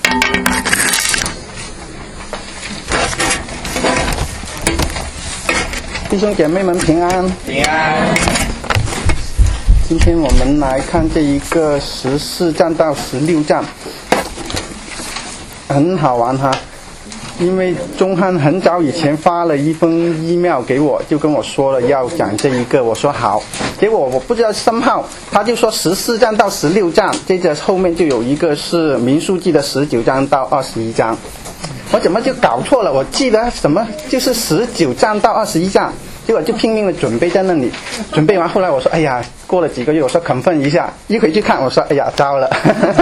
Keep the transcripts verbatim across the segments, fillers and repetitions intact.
弟兄姐妹们平安， 平安。 今天我们来看这一个十四章到十六章，很好玩哈。因为钟汉很早以前发了一封 email 给我，就跟我说了要讲这一个，我说好。结果我不知道三号，他就说十四章到十六章，接着后面就有一个是民数记的十九章到二十一章。我怎么就搞错了？我记得什么就是十九章到二十一章，结果就拼命的准备在那里，准备完后来我说哎呀，过了几个月我说confirm一下，一回去看我说哎呀糟了。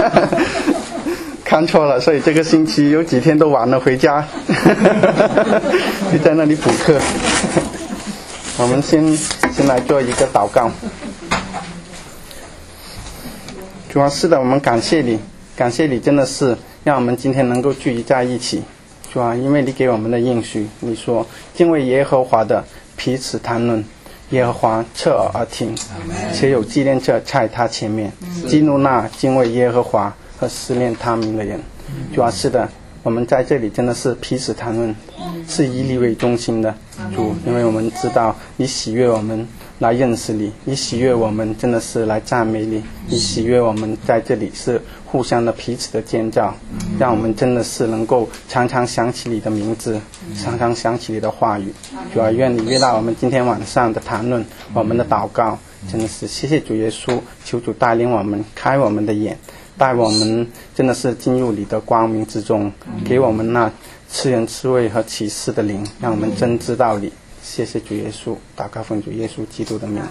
看错了，所以这个星期有几天都晚了回家，就在那里补课。我们先先来做一个祷告。主啊，是的，我们感谢你，感谢你真的是让我们今天能够聚集在一起。主啊，因为你给我们的应许，你说敬畏耶和华的彼此谈论，耶和华侧耳而听，且有纪念册在他前面，激怒那敬畏耶和华和思念他名的人。主啊，是的，我们在这里真的是彼此谈论，是以你为中心的主，因为我们知道你喜悦我们来认识你，你喜悦我们真的是来赞美你，你喜悦我们在这里是互相的彼此的建造，让我们真的是能够常常想起你的名字，常常想起你的话语。主啊，愿你悦纳我们今天晚上的谈论，我们的祷告，真的是谢谢主耶稣，求主带领我们，开我们的眼，带我们真的是进入你的光明之中，给我们那赐人赐味和启示的灵，让我们真知道你。谢谢主耶稣，祷告奉主耶稣基督的名。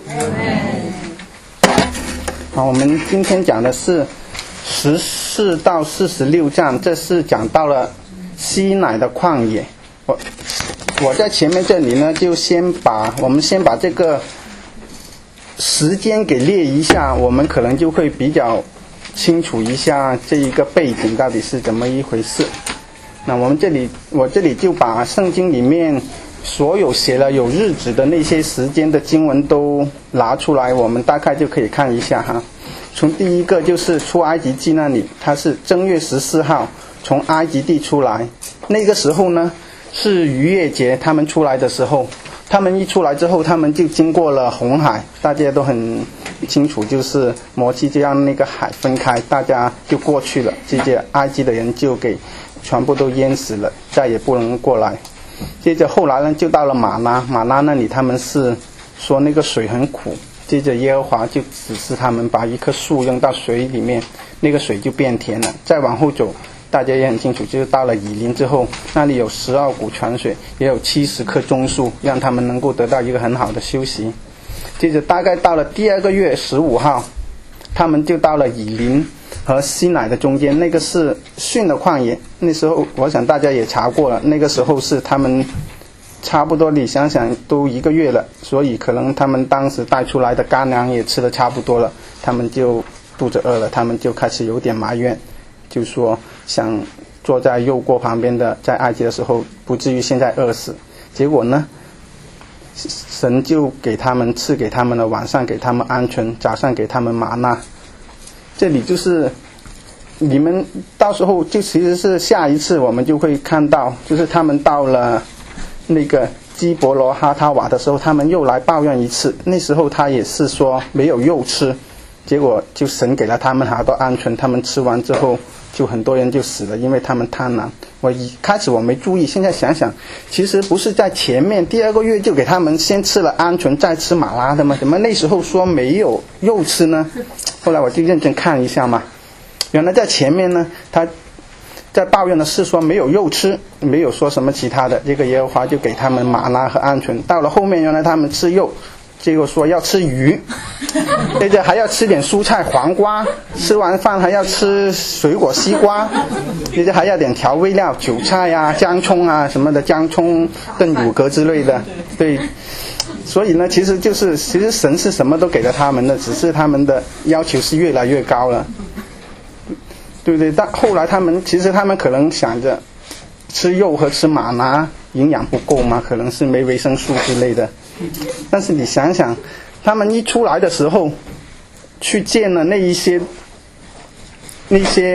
好，我们今天讲的是十四到四十六章，这是讲到了西乃的旷野。我我在前面这里呢，就先把我们先把这个时间给列一下，我们可能就会比较清楚一下这一个背景到底是怎么一回事。那我们这里我这里就把圣经里面所有写了有日子的那些时间的经文都拿出来，我们大概就可以看一下哈。从第一个就是出埃及记那里，它是正月十四号从埃及地出来，那个时候呢是逾越节，他们出来的时候，他们一出来之后，他们就经过了红海，大家都很清楚，就是摩西就让那个海分开，大家就过去了，接着埃及的人就给全部都淹死了，再也不能过来。接着后来呢，就到了马拉，马拉那里他们是说那个水很苦，接着耶和华就指示他们把一棵树扔到水里面，那个水就变甜了。再往后走，大家也很清楚，就是到了以琳之后，那里有十二股泉水，也有七十棵棕树，让他们能够得到一个很好的休息。接着大概到了第二个月十五号，他们就到了以琳和西乃的中间，那个是逊的旷野。那时候我想大家也查过了，那个时候是他们差不多，你想想都一个月了，所以可能他们当时带出来的干粮也吃得差不多了，他们就肚子饿了，他们就开始有点埋怨，就说想坐在肉锅旁边的，在埃及的时候不至于现在饿死。结果呢，神就给他们赐给他们了，晚上给他们鹌鹑，早上给他们玛纳。这里就是你们到时候就其实是下一次我们就会看到，就是他们到了那个基伯罗哈塔瓦的时候，他们又来抱怨一次，那时候他也是说没有肉吃，结果就神给了他们好多鹌鹑，他们吃完之后就很多人就死了，因为他们贪婪。我一开始我没注意，现在想想其实不是在前面第二个月就给他们先吃了鹌鹑再吃马拉的吗？怎么那时候说没有肉吃呢？后来我就认真看一下嘛，原来在前面呢，他在抱怨的是说没有肉吃，没有说什么其他的，这个耶和华就给他们玛纳和鹌鹑。到了后面原来他们吃肉，结果说要吃鱼，接着还要吃点蔬菜黄瓜，吃完饭还要吃水果西瓜，接着还要点调味料韭菜啊姜葱啊什么的，姜葱炖乳鸽之类的。对，所以呢其实就是其实神是什么都给了他们的，只是他们的要求是越来越高了，对不对？但后来他们其实他们可能想着吃肉和吃玛拿营养不够嘛，可能是没维生素之类的。但是你想想，他们一出来的时候去见了那一些那些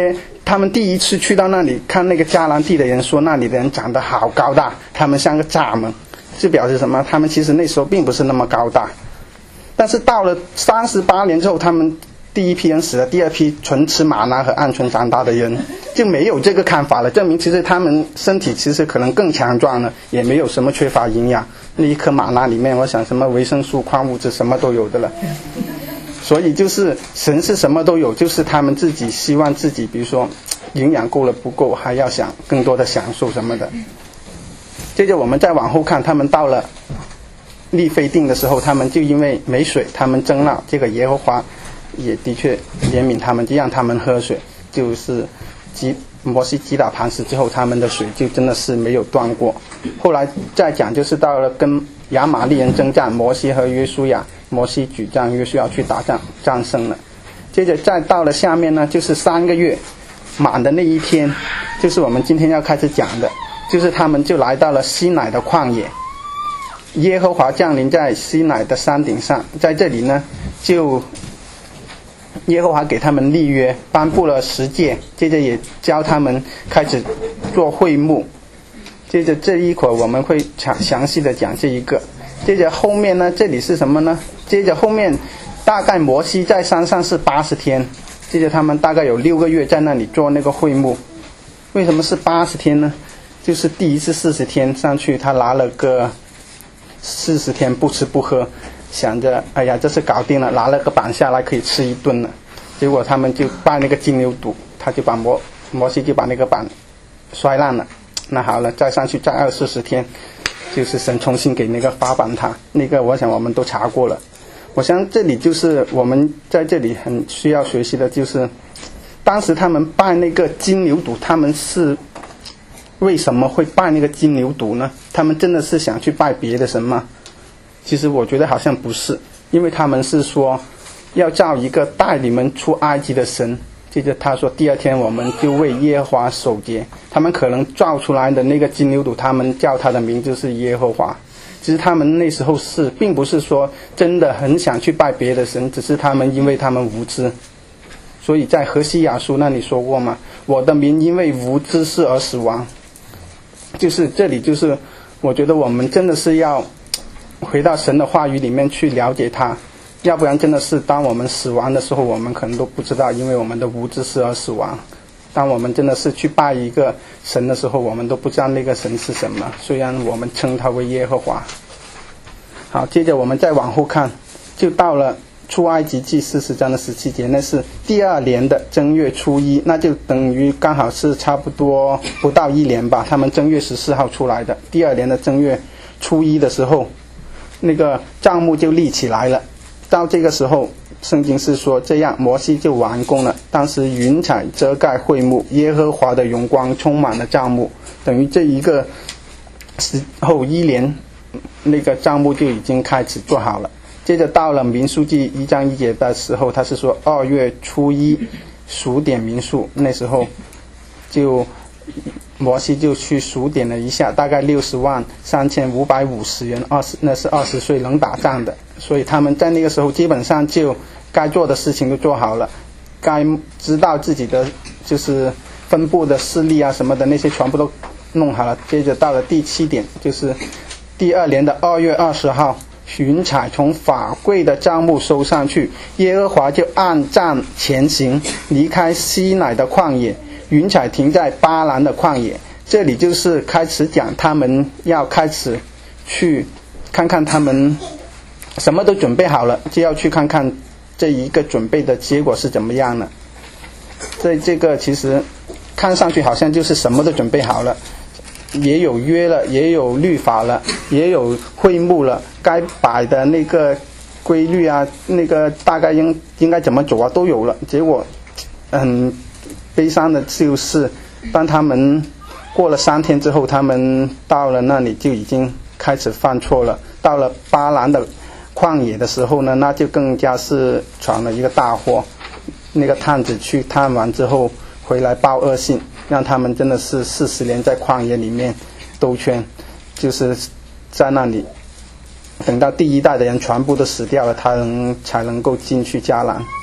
他们第一次去到那里看那个迦南地的人说，那里的人长得好高大，他们像个蚱蜢，这表示什么？他们其实那时候并不是那么高大。但是到了三十八年之后，他们第一批人死了，第二批纯吃玛纳和鹌鹑长大的人就没有这个看法了，证明其实他们身体其实可能更强壮了，也没有什么缺乏营养。那一颗玛纳里面，我想什么维生素、矿物质什么都有的了。所以就是神是什么都有，就是他们自己希望自己，比如说营养够了不够，还要想更多的享受什么的。接着我们再往后看，他们到了利非定的时候，他们就因为没水，他们争闹，这个耶和华也的确怜悯他们，就让他们喝水。就是击摩西击打磐石之后，他们的水就真的是没有断过。后来再讲，就是到了跟亚玛力人征战，摩西和约书亚，摩西举杖，约书亚去打仗，战胜了。接着再到了下面呢，就是三个月满的那一天，就是我们今天要开始讲的，就是他们就来到了西乃的旷野。耶和华降临在西乃的山顶上，在这里呢，就耶和华给他们立约，颁布了十诫，接着也教他们开始做会幕。接着这一会儿我们会详详细的讲这一个。接着后面呢，这里是什么呢？接着后面大概摩西在山上是八十天，接着他们大概有六个月在那里做那个会幕。为什么是八十天呢？就是第一次四十天上去，他拿了个四十天不吃不喝，想着哎呀这次搞定了，拿了个板下来可以吃一顿了。结果他们就拜那个金牛犊，他就把摩摩西就把那个板摔烂了。那好了，再上去再二四十天，就是神重新给那个法版他，那个我想我们都查过了。我想这里就是我们在这里很需要学习的，就是当时他们拜那个金牛犊，他们是为什么会拜那个金牛犊呢？他们真的是想去拜别的神吗？其实我觉得好像不是，因为他们是说要造一个带你们出埃及的神。接着他说第二天我们就为耶和华守节，他们可能造出来的那个金牛犊，他们叫他的名就是耶和华。其实他们那时候是并不是说真的很想去拜别的神，只是他们因为他们无知。所以在何西亚书那里说过嘛，我的民因为无知识而死亡。就是这里就是我觉得我们真的是要回到神的话语里面去了解他，要不然真的是当我们死亡的时候，我们可能都不知道，因为我们的无知识而死亡。当我们真的是去拜一个神的时候，我们都不知道那个神是什么，虽然我们称他为耶和华。好，接着我们再往后看，就到了出埃及记四十章的十七节，那是第二年的正月初一，那就等于刚好是差不多不到一年吧，他们正月十四号出来的。第二年的正月初一的时候，那个帐幕就立起来了。到这个时候圣经是说这样，摩西就完工了。当时云彩遮盖会幕，耶和华的荣光充满了帐幕，等于这一个时候一年那个帐幕就已经开始做好了。接着到了民数记一章一节的时候，他是说二月初一数点民数，那时候就摩西就去数点了一下，大概六十万三千五百五十人，二十那是二十岁能打仗的，所以他们在那个时候基本上就该做的事情都做好了，该知道自己的就是分布的势力啊什么的那些全部都弄好了。接着到了第七点，就是第二年的二月二十号，云彩从法柜的帐幕收上去，耶和华就按杖前行，离开西乃的旷野。云彩停在巴兰的旷野，这里就是开始讲他们要开始去看看他们什么都准备好了，就要去看看这一个准备的结果是怎么样的。这这个其实看上去好像就是什么都准备好了，也有约了，也有律法了，也有会幕了，该摆的那个规律啊，那个大概应应该怎么走啊都有了。结果嗯悲伤的就是当他们过了三天之后，他们到了那里就已经开始犯错了。到了巴兰的旷野的时候呢，那就更加是闯了一个大祸。那个探子去探完之后回来报恶信，让他们真的是四十年在旷野里面兜圈，就是在那里等到第一代的人全部都死掉了，他能才能够进去迦南。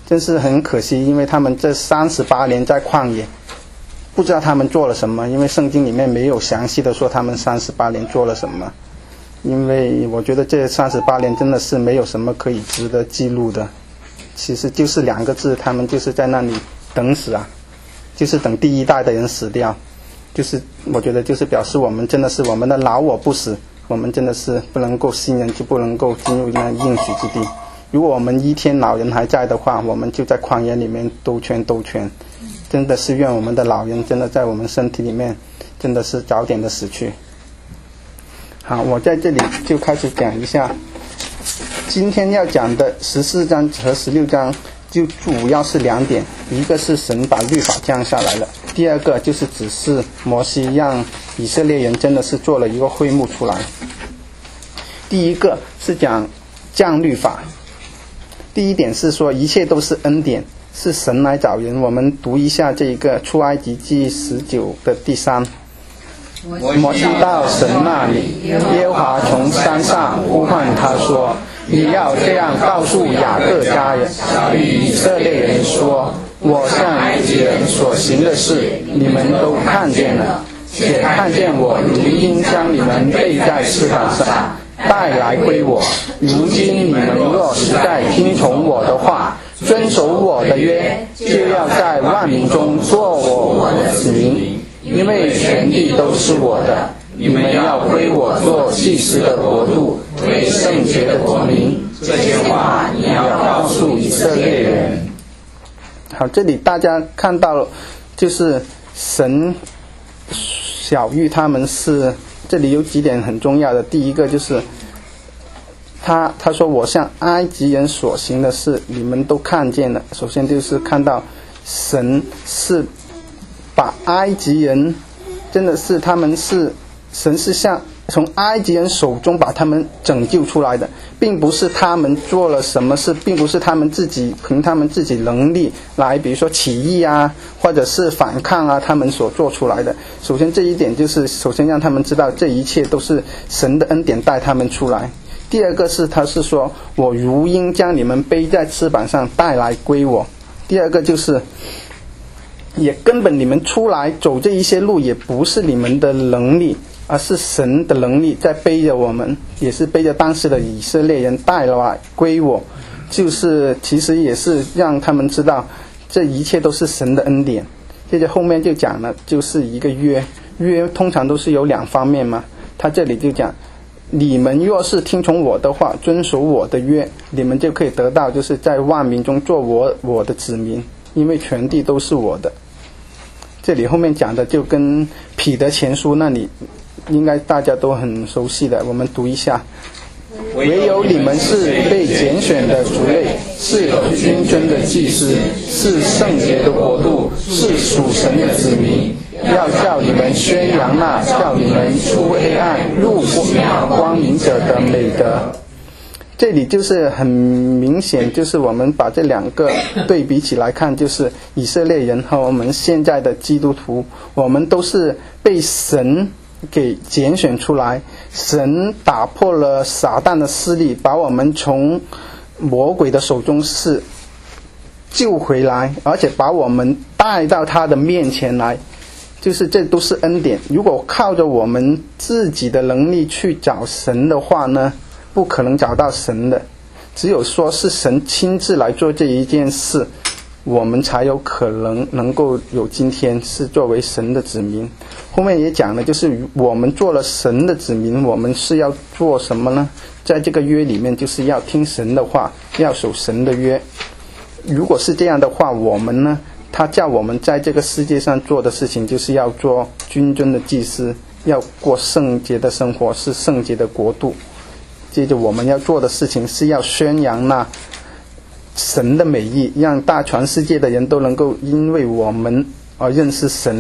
真是很可惜，因为他们这三十八年在旷野，不知道他们做了什么，因为圣经里面没有详细的说他们三十八年做了什么。因为我觉得这三十八年真的是没有什么可以值得记录的，其实就是两个字，他们就是在那里等死啊，就是等第一代的人死掉，就是我觉得就是表示我们真的是我们的老我不死，我们真的是不能够信任，就不能够进入那应许之地。如果我们一天老人还在的话，我们就在旷野里面兜圈兜圈，真的是愿我们的老人真的在我们身体里面真的是早点的死去。好，我在这里就开始讲一下今天要讲的十四章和十六章，就主要是两点，一个是神把律法降下来了，第二个就是指示摩西让以色列人真的是做了一个会幕出来。第一个是讲降律法，第一点是说一切都是恩典，是神来找人。我们读一下这一个出埃及记十九的第三。摩西到神那里，耶和华从山上呼唤他说，你要这样告诉雅各家人与以色列人说，我向埃及人所行的事你们都看见了，且看见我如鹰将你们背在翅膀上带来归我。如今你们若实在听从我的话，遵守我的约，就要在万民中做我的子民，因为全地都是我的，你们要归我做祭司的国度，为圣洁的国民。这些话你要告诉以色列人。好，这里大家看到就是神晓谕他们是，这里有几点很重要的。第一个就是他他说我向埃及人所行的事你们都看见了。首先就是看到神是把埃及人真的是他们是神是像从埃及人手中把他们拯救出来的，并不是他们做了什么事，并不是他们自己凭他们自己能力来比如说起义啊或者是反抗啊他们所做出来的。首先这一点就是首先让他们知道这一切都是神的恩典带他们出来。第二个是他是说我如鹰将你们背在翅膀上带来归我。第二个就是也根本你们出来走这一些路也不是你们的能力，而是神的能力在背着我们，也是背着当时的以色列人带来归我，就是其实也是让他们知道这一切都是神的恩典。接着后面就讲了就是一个约，约通常都是有两方面嘛，他这里就讲你们若是听从我的话，遵守我的约，你们就可以得到就是在万民中做我我的子民，因为全地都是我的。这里后面讲的就跟彼得前书那里应该大家都很熟悉的，我们读一下。唯有你们是被拣选的族类，是有君尊的祭司，是圣洁的国度，是属神的子民，要叫你们宣扬那叫你们出黑暗入光明者的美德。这里就是很明显，就是我们把这两个对比起来看，就是以色列人和我们现在的基督徒，我们都是被神给拣选出来，神打破了撒旦的势力，把我们从魔鬼的手中是救回来，而且把我们带到他的面前来，就是这都是恩典。如果靠着我们自己的能力去找神的话呢，不可能找到神的，只有说是神亲自来做这一件事，我们才有可能能够有今天是作为神的子民。后面也讲了，就是我们做了神的子民，我们是要做什么呢？在这个约里面就是要听神的话，要守神的约。如果是这样的话，我们呢，他叫我们在这个世界上做的事情就是要做君尊的祭司，要过圣洁的生活，是圣洁的国度。接着我们要做的事情是要宣扬那神的美意，让大全世界的人都能够因为我们而认识神。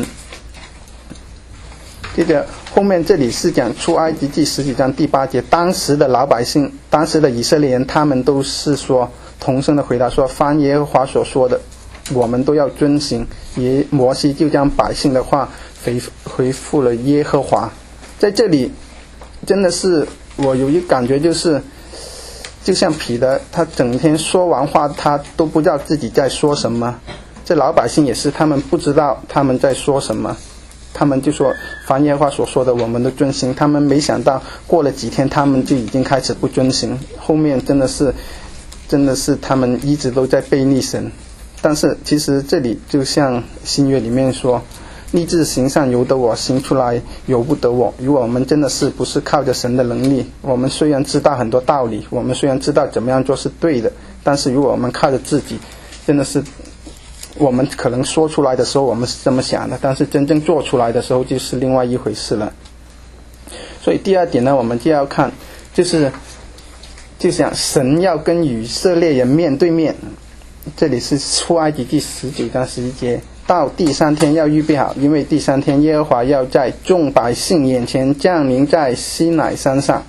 接着后面这里是讲出埃及记十几章第八节，当时的老百姓，当时的以色列人，他们都是说同声的回答说，凡耶和华所说的我们都要遵行。耶摩西就将百姓的话回回复了耶和华。在这里真的是我有一感觉，就是就像彼得，他整天说完话，他都不知道自己在说什么。这老百姓也是，他们不知道他们在说什么，他们就说凡耶和华所说的我们都遵行，他们没想到过了几天他们就已经开始不遵行，后面真的是真的是他们一直都在背逆神。但是其实这里就像新约里面说，立志行善由得我，行出来由不得我。如果我们真的是不是靠着神的能力，我们虽然知道很多道理，我们虽然知道怎么样做是对的，但是如果我们靠着自己，真的是我们可能说出来的时候我们是这么想的，但是真正做出来的时候就是另外一回事了。所以第二点呢，我们就要看就是就想神要跟以色列人面对面。这里是出埃及记十九章十一节，到第三天要预备好，因为第三天耶和华要在众百姓眼前降临在西乃山上。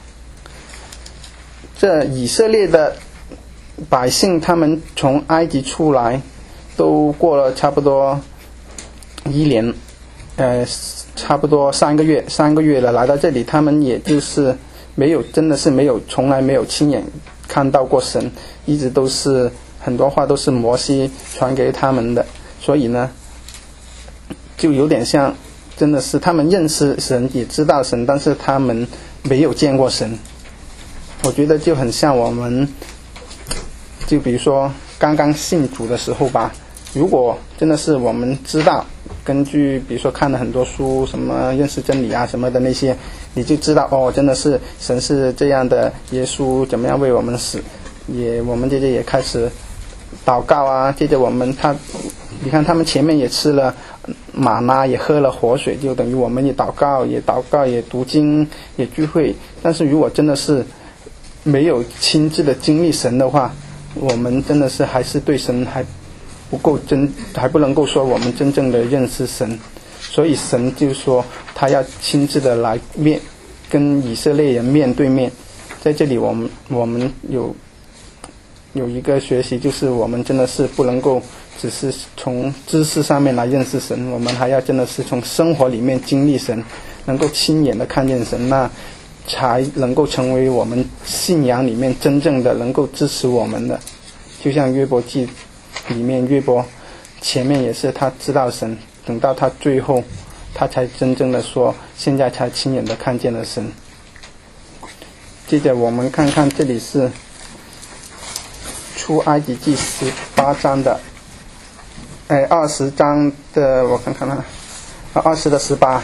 这以色列的百姓他们从埃及出来都过了差不多一年呃，差不多三个月三个月了，来到这里他们也就是没有真的是没有从来没有亲眼看到过神，一直都是很多话都是摩西传给他们的，所以呢就有点像真的是他们认识神也知道神，但是他们没有见过神。我觉得就很像我们就比如说刚刚信主的时候吧，如果真的是我们知道根据比如说看了很多书什么认识真理啊什么的那些，你就知道哦真的是神是这样的，耶稣怎么样为我们死，也我们接着也开始祷告啊，接着我们他你看他们前面也吃了玛纳也喝了活水，就等于我们也祷告也祷告也读经也聚会。但是如果真的是没有亲自的经历神的话，我们真的是还是对神还不够真，还不能够说我们真正的认识神。所以神就说他要亲自的来面跟以色列人面对面。在这里我们我们有有一个学习，就是我们真的是不能够只是从知识上面来认识神，我们还要真的是从生活里面经历神，能够亲眼的看见神，那才能够成为我们信仰里面真正的能够支持我们的。就像约伯记里面，约伯前面也是他知道神，等到他最后他才真正的说现在才亲眼的看见了神。接着我们看看这里是出埃及记十八章的哎二十章的，我看看啊二十的十八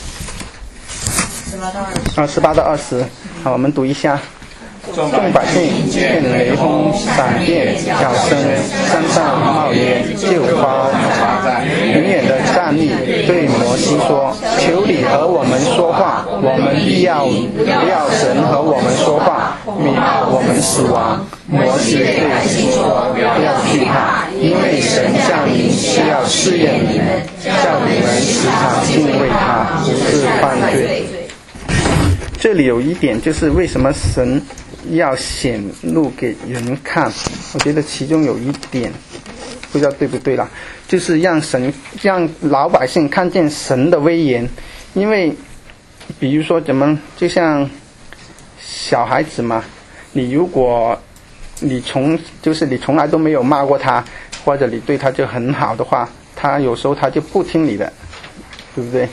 啊十八到二十，好，我们读一下。众百姓见雷轰闪电脚声，山上冒烟，就发远远的站立，对摩西说：求你和我们说话，我们必要不要神和我们说话，免我们死亡。摩西对百姓说：不要惧怕，因为神降临是要试验你们，叫你们时常敬畏他，不是犯罪。这里有一点就是为什么神要显露给人看，我觉得其中有一点不知道对不对啦，就是让神让老百姓看见神的威严。因为比如说怎么就像小孩子嘛，你如果你从就是你从来都没有骂过他，或者你对他就很好的话，他有时候他就不听你的，对不对？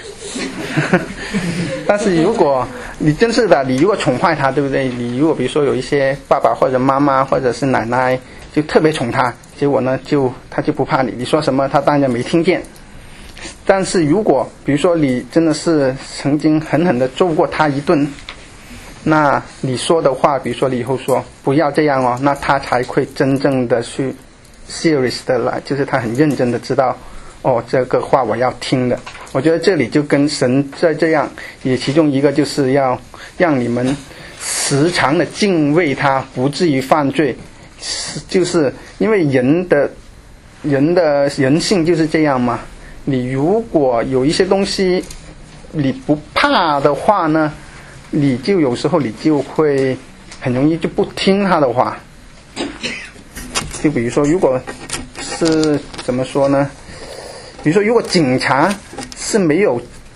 但是如果你真是的，你如果宠坏他，对不对？你如果比如说有一些爸爸或者妈妈或者是奶奶就特别宠他，结果呢就他就不怕你，你说什么他当然没听见。但是如果比如说你真的是曾经狠狠的揍过他一顿，那你说的话，比如说你以后说不要这样哦，那他才会真正的去 serious 的来，就是他很认真的知道哦这个话我要听的。我觉得这里就跟神在这样，也其中一个就是要让你们时常的敬畏他，不至于犯罪。就是因为人的人的人性就是这样嘛，你如果有一些东西你不怕的话呢，你就有时候你就会很容易就不听他的话。就比如说如果是怎么说呢，比如说如果警察是没有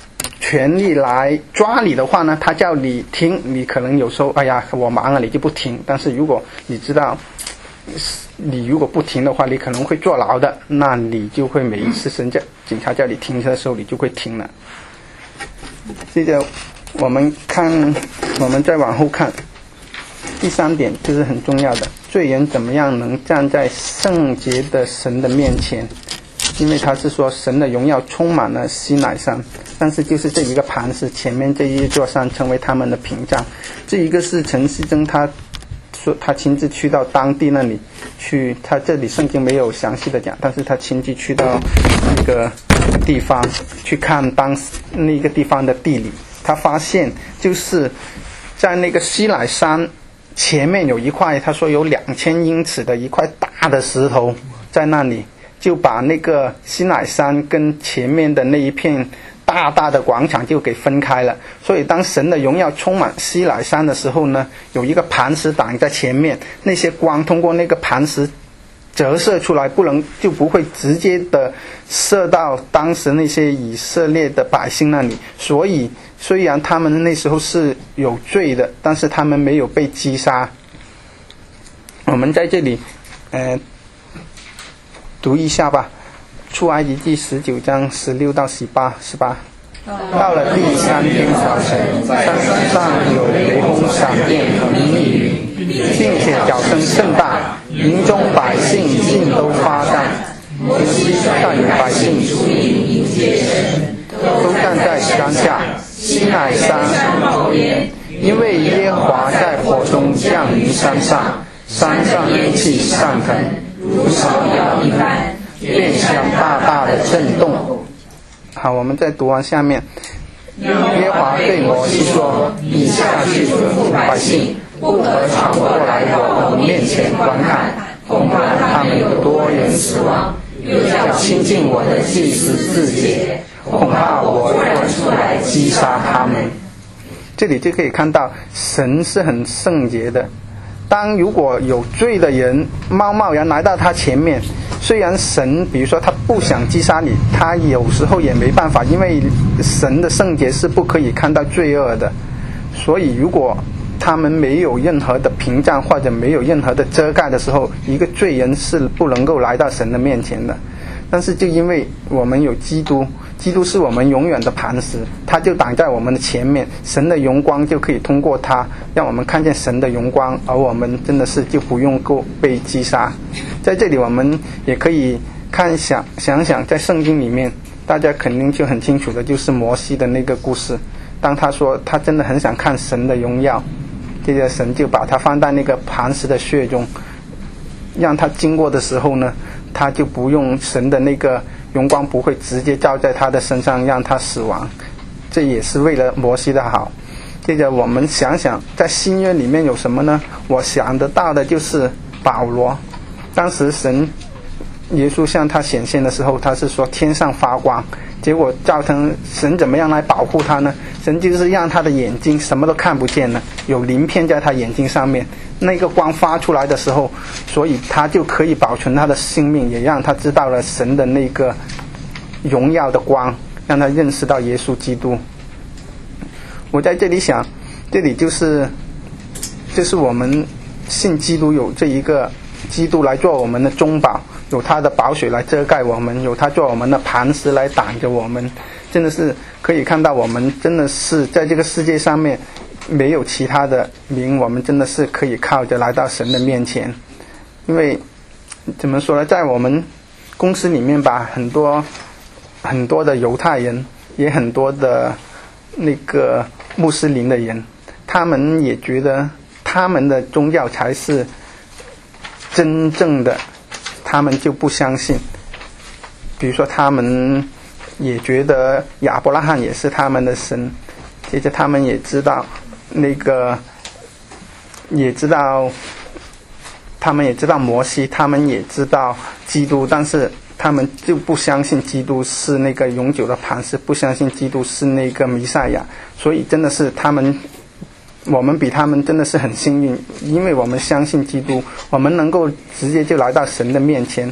权利来抓你的话呢，他叫你听，你可能有时候哎呀我忙了你就不听，但是如果你知道你如果不听的话你可能会坐牢的，那你就会每一次神叫警察叫你停车的时候你就会停了。接着我们看，我们再往后看，第三点就是很重要的，罪人怎么样能站在圣洁的神的面前。因为他是说神的荣耀充满了西乃山，但是就是这一个磐石前面这一座山成为他们的屏障。这一个是陈锡珍他说他亲自去到当地那里去，他这里圣经没有详细的讲，但是他亲自去到那个地方去看当时那个地方的地理，他发现就是在那个西乃山前面有一块，他说有两千英尺的一块大的石头在那里，就把那个西乃山跟前面的那一片大大的广场就给分开了。所以当神的荣耀充满西乃山的时候呢，有一个磐石挡在前面，那些光通过那个磐石折射出来，不能就不会直接的射到当时那些以色列的百姓那里。所以虽然他们那时候是有罪的，但是他们没有被击杀。我们在这里呃读一下吧，出埃及记十九章十六到十八十八。到了第三天早晨，山上有雷轰、闪电和密云，并且脚声甚大，营中百姓尽都发战。摩西带领百姓出营迎接神，都站在山下，西乃山旁边，因为耶和华在火中降临山上，山上烟气上腾，如潮摇一般，便像大大的震动。好，我们再读完下面。耶和华对摩西说：你下去吩咐百姓，不可闯过来我们面前观看，恐怕他们有多人死亡，又要亲近我的祭司自洁，恐怕我突然出来击杀他们。这里就可以看到神是很圣洁的，当如果有罪的人贸贸然来到他前面，虽然神比如说他不想击杀你，他有时候也没办法，因为神的圣洁是不可以看到罪恶的。所以如果他们没有任何的屏障或者没有任何的遮盖的时候，一个罪人是不能够来到神的面前的。但是就因为我们有基督，基督是我们永远的磐石，他就挡在我们的前面，神的荣光就可以通过他让我们看见神的荣光，而我们真的是就不用够被击杀。在这里我们也可以看想想想，在圣经里面大家肯定就很清楚的就是摩西的那个故事，当他说他真的很想看神的荣耀，这个神就把他放在那个磐石的穴中，让他经过的时候呢，他就不用神的那个荣光不会直接照在他的身上让他死亡，这也是为了摩西的好。接着我们想想在新约里面有什么呢？我想得到的就是保罗，当时神耶稣向他显现的时候，他是说天上发光，结果造成神怎么样来保护他呢？神就是让他的眼睛什么都看不见了，有鳞片在他眼睛上面，那个光发出来的时候，所以他就可以保存他的性命，也让他知道了神的那个荣耀的光，让他认识到耶稣基督。我在这里想，这里就是就是我们信基督有这一个基督来做我们的中保，有他的宝血来遮盖我们，有他做我们的磐石来挡着我们，真的是可以看到我们真的是在这个世界上面没有其他的名，我们真的是可以靠着来到神的面前。因为怎么说呢，在我们公司里面吧，很多很多的犹太人，也很多的那个穆斯林的人，他们也觉得他们的宗教才是真正的，他们就不相信。比如说他们也觉得亚伯拉罕也是他们的神，接着他们也知道那个也知道他们也知道摩西，他们也知道基督，但是他们就不相信基督是那个永久的磐石，不相信基督是那个弥赛亚。所以真的是他们我们比他们真的是很幸运，因为我们相信基督，我们能够直接就来到神的面前，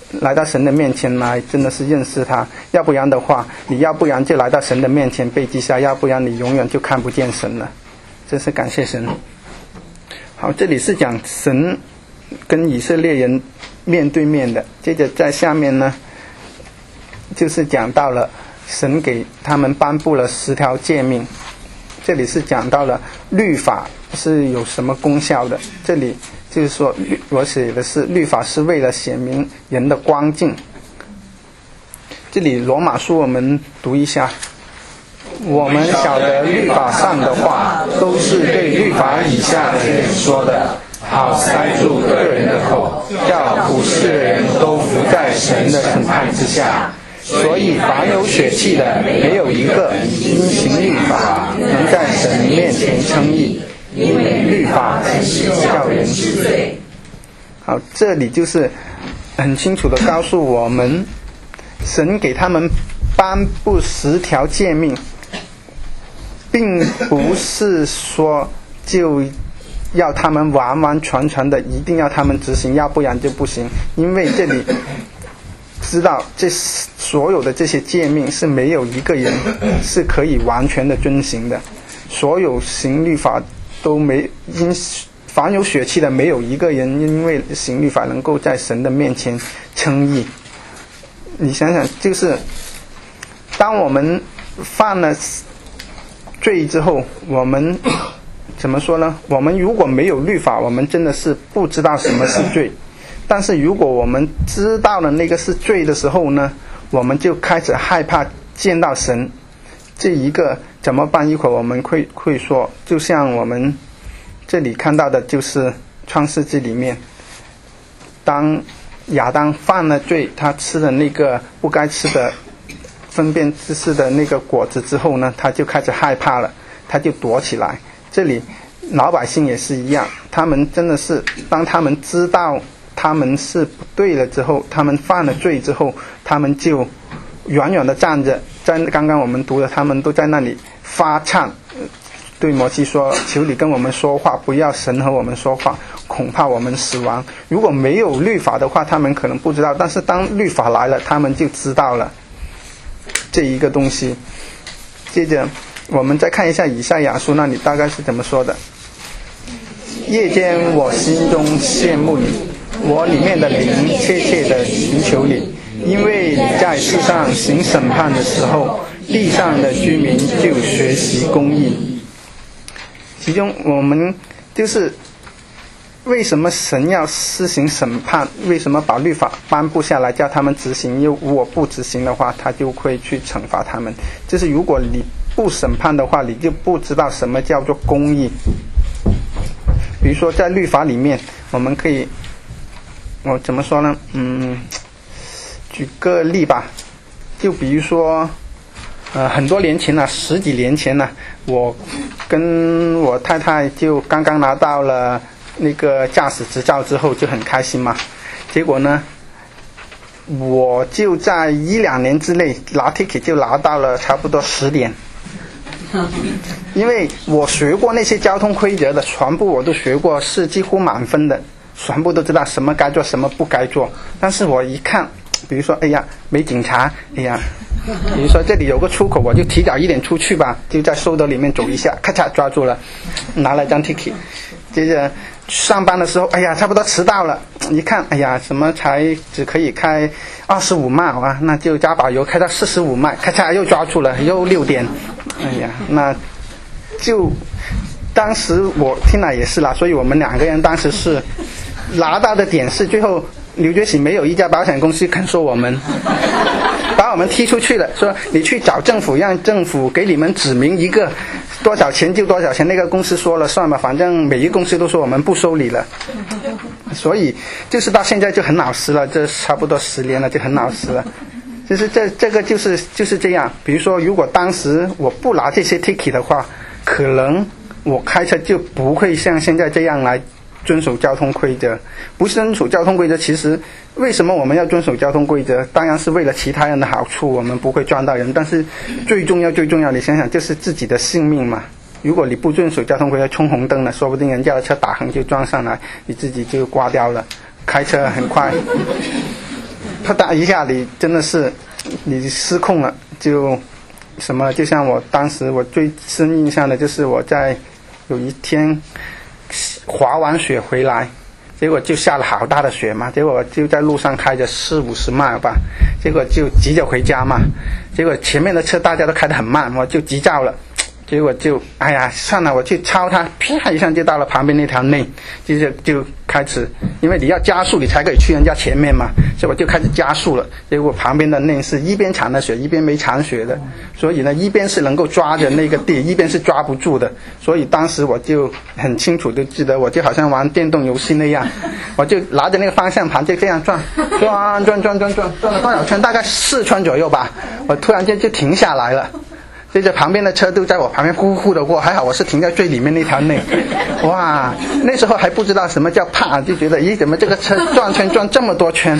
来到神的面前来，真的是认识他。要不然的话，你要不然就来到神的面前被击杀，要不然你永远就看不见神了。真是感谢神。好，这里是讲神跟以色列人面对面的。接着在下面呢，就是讲到了神给他们颁布了十条诫命。这里是讲到了律法是有什么功效的。这里就是说，我写的是律法是为了显明人的光景。这里罗马书我们读一下。我们晓得律法上的话都是对律法以下的人说的，好塞住个人的口，叫普世的人都伏在神的审判之下。所以凡有血气的，没有一个因行律法能在神面前称义，因为律法是叫人知罪。好，这里就是很清楚的告诉我们，神给他们颁布十条诫命，并不是说就要他们完完全全的一定要他们执行，要不然就不行。因为这里知道这所有的这些诫命是没有一个人是可以完全的遵行的，所有行律法都没因凡有血气的，没有一个人因为行律法能够在神的面前称义。你想想，就是当我们犯了罪之后，我们怎么说呢？我们如果没有律法，我们真的是不知道什么是罪。但是如果我们知道了那个是罪的时候呢，我们就开始害怕见到神。这一个怎么办？一会儿我们会会说，就像我们这里看到的，就是创世纪里面，当亚当犯了罪，他吃了那个不该吃的分辨知识的那个果子之后呢，他就开始害怕了，他就躲起来。这里老百姓也是一样，他们真的是当他们知道他们是不对了之后，他们犯了罪之后，他们就远远的站着，在刚刚我们读的，他们都在那里发颤，对摩西说，求你跟我们说话，不要神和我们说话，恐怕我们死亡。如果没有律法的话，他们可能不知道，但是当律法来了，他们就知道了这一个东西。接着我们再看一下以赛亚书那里大概是怎么说的。夜间我心中羡慕你，我里面的灵切切地寻求你，因为你在世上行审判的时候，地上的居民就学习公义。其中我们就是为什么神要施行审判，为什么把律法颁布下来叫他们执行，如果不执行的话，他就会去惩罚他们。就是如果你不审判的话，你就不知道什么叫做公义。比如说在律法里面，我们可以我怎么说呢嗯，举个例吧。就比如说呃，很多年前了，十几年前了，我跟我太太就刚刚拿到了那个驾驶执照之后，就很开心嘛。结果呢，我就在一两年之内拿 ticket 就拿到了差不多十年。因为我学过那些交通规则的，全部我都学过，是几乎满分的，全部都知道什么该做什么不该做。但是我一看，比如说哎呀没警察，哎呀比如说这里有个出口，我就提早一点出去吧，就在收德里面走一下，咔嚓抓住了，拿了张 ticket。 接着上班的时候，哎呀差不多迟到了，一看哎呀什么才只可以开二十五迈啊，那就加把油开到四十五迈，咔嚓又抓住了，又六点。哎呀那就当时我听了也是啦，所以我们两个人当时是拿到的点是，最后纽约市没有一家保险公司肯收我们，把我们踢出去了，说你去找政府，让政府给你们指明一个多少钱就多少钱。那个公司说了算吧，反正每一个公司都说我们不收你了。所以就是到现在就很老实了，这差不多十年了就很老实了。就是这这个就是就是这样。比如说如果当时我不拿这些 ticket 的话，可能我开车就不会像现在这样来遵守交通规则。不遵守交通规则，其实为什么我们要遵守交通规则？当然是为了其他人的好处，我们不会撞到人，但是最重要最重要，你想想就是自己的性命嘛。如果你不遵守交通规则，冲红灯了，说不定人家的车打横就撞上来，你自己就挂掉了。开车很快啪嗒一下，你真的是你失控了，就什么，就像我当时我最深印象的就是我在有一天滑完雪回来，结果就下了好大的雪嘛，结果我就在路上开着四五十迈吧，结果就急着回家嘛，结果前面的车大家都开得很慢，我就急躁了，结果就哎呀算了，我去超他，啪一下就到了旁边那条内，接着就开始，因为你要加速你才可以去人家前面嘛，所以我就开始加速了，结果旁边的内是一边铲了雪一边没铲雪的，所以呢一边是能够抓着那个地，一边是抓不住的，所以当时我就很清楚的记得，我就好像玩电动游戏那样，我就拿着那个方向盘就这样转转转转转转转了多少圈，大概四圈左右吧，我突然间就停下来了，接着旁边的车都在我旁边呼呼的过，还好我是停在最里面那条内。哇，那时候还不知道什么叫怕，就觉得咦，怎么这个车转圈转这么多圈？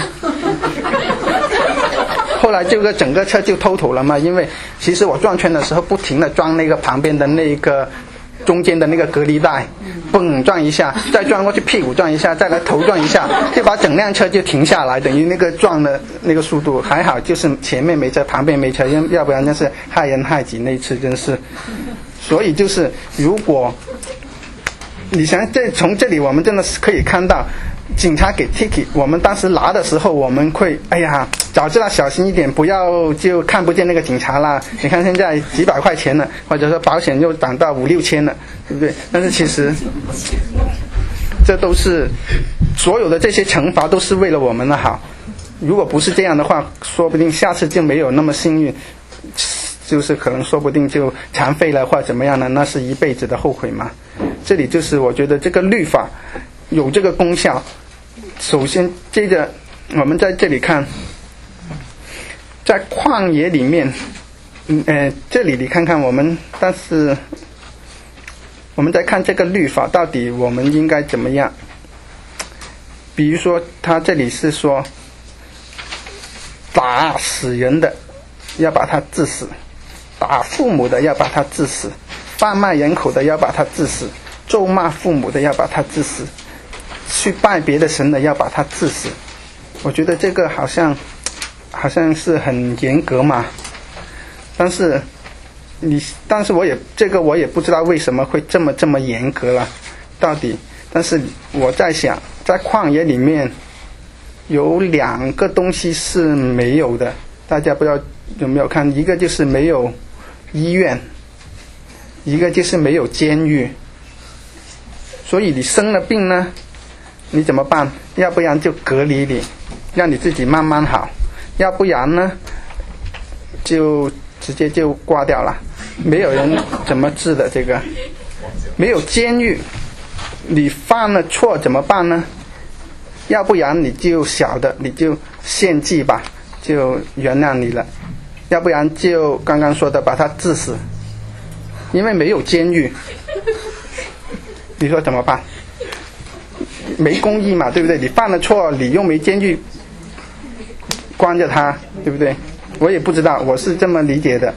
后来这个整个车就偷头了嘛，因为其实我转圈的时候不停的撞那个旁边的那个中间的那个隔离带，嘣转一下，再转过去屁股转一下，再来头转一下，就把整辆车就停下来，等于那个撞的那个速度还好，就是前面没车，旁边没车，要不然真是害人害己，那次真是。所以就是如果你想这从这里我们真的是可以看到，警察给 ticket， 我们当时拿的时候我们会哎呀早知道小心一点，不要就看不见那个警察啦，你看现在几百块钱了，或者说保险又涨到五六千了，对不对？但是其实这都是所有的这些惩罚都是为了我们的好，如果不是这样的话，说不定下次就没有那么幸运，就是可能说不定就残废了或者怎么样呢，那是一辈子的后悔嘛。这里就是我觉得这个律法有这个功效。首先接着我们在这里看，在旷野里面，嗯呃这里你看看我们，但是我们再看这个律法到底我们应该怎么样。比如说他这里是说打死人的要把他治死，打父母的要把他治死，贩卖人口的要把他治死，咒骂父母的要把他治死，去拜别的神的要把他治死。我觉得这个好像好像是很严格嘛，但是你但是我也这个我也不知道为什么会这么这么严格了到底。但是我在想，在旷野里面有两个东西是没有的，大家不知道有没有看，一个就是没有医院，一个就是没有监狱。所以你生了病呢，你怎么办？要不然就隔离你，让你自己慢慢好，要不然呢就直接就挂掉了，没有人怎么治的。这个没有监狱，你犯了错怎么办呢？要不然你就小的你就献祭吧，就原谅你了，要不然就刚刚说的把他治死，因为没有监狱，你说怎么办？没公义嘛，对不对？你犯了错，你又没监狱关着他，对不对？我也不知道，我是这么理解的。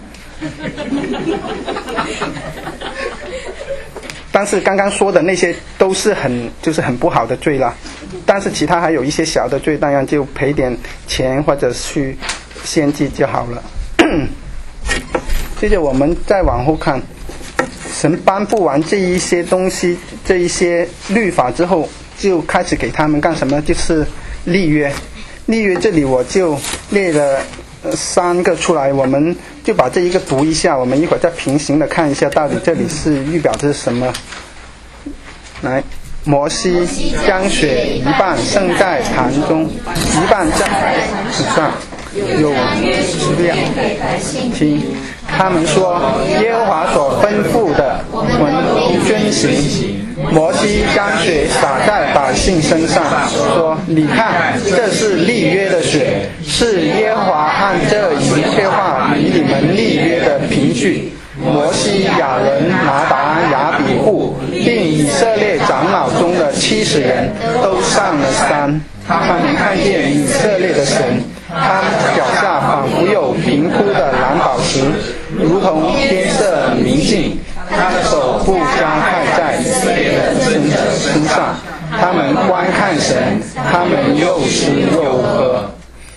但是刚刚说的那些都是很就是很不好的罪了，但是其他还有一些小的罪，当然就赔点钱或者去献祭就好了。接着我们再往后看，神颁布完这一些东西这一些律法之后，就开始给他们干什么？就是立约。立约这里我就列了三个出来，我们就把这一个读一下，我们一会儿再平行的看一下到底这里是预表的是什么。来，摩西将血一半盛在坛中，一半在纸上，有质量。听他们说，耶和华所吩咐的，我们遵行。摩西将血洒在百姓身上，说：你看，这是立约的血，是耶和华按这一切话与你们立约的凭据。摩西、亚伦、拿达、亚比户，并以色列长老中的七十人，都上了山。他们看见以色列的神，他们脚下仿佛有平铺的蓝宝石，如同天色明净。他的手不加害在以色列的身身上，他们观看神，他们又吃又喝。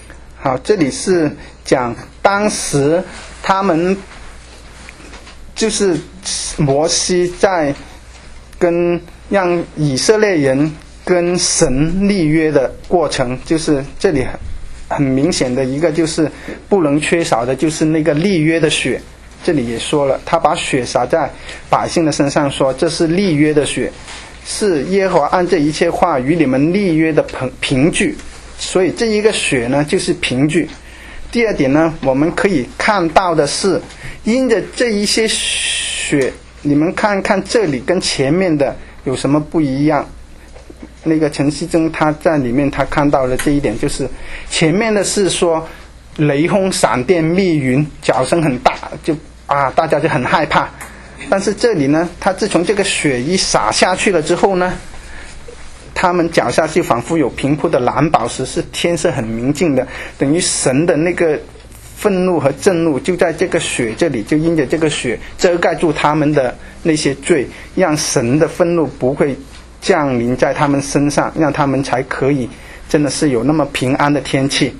好，这里是讲当时他们就是摩西在跟让以色列人跟神立约的过程，就是这里很很明显的一个就是不能缺少的，就是那个立约的血。这里也说了，他把血洒在百姓的身上，说这是立约的血，是耶和华按这一切话与你们立约的凭据。所以这一个血呢就是凭据。第二点呢，我们可以看到的是，因着这一些血，你们看看这里跟前面的有什么不一样。那个陈锡珍他在里面他看到了这一点，就是前面的是说雷轰闪电密云，脚声很大，就啊大家就很害怕。但是这里呢，他自从这个血一洒下去了之后呢，他们脚下就仿佛有平铺的蓝宝石，是天色很明净的，等于神的那个愤怒和震怒就在这个血这里，就因着这个血遮盖住他们的那些罪，让神的愤怒不会降临在他们身上，让他们才可以真的是有那么平安的天气，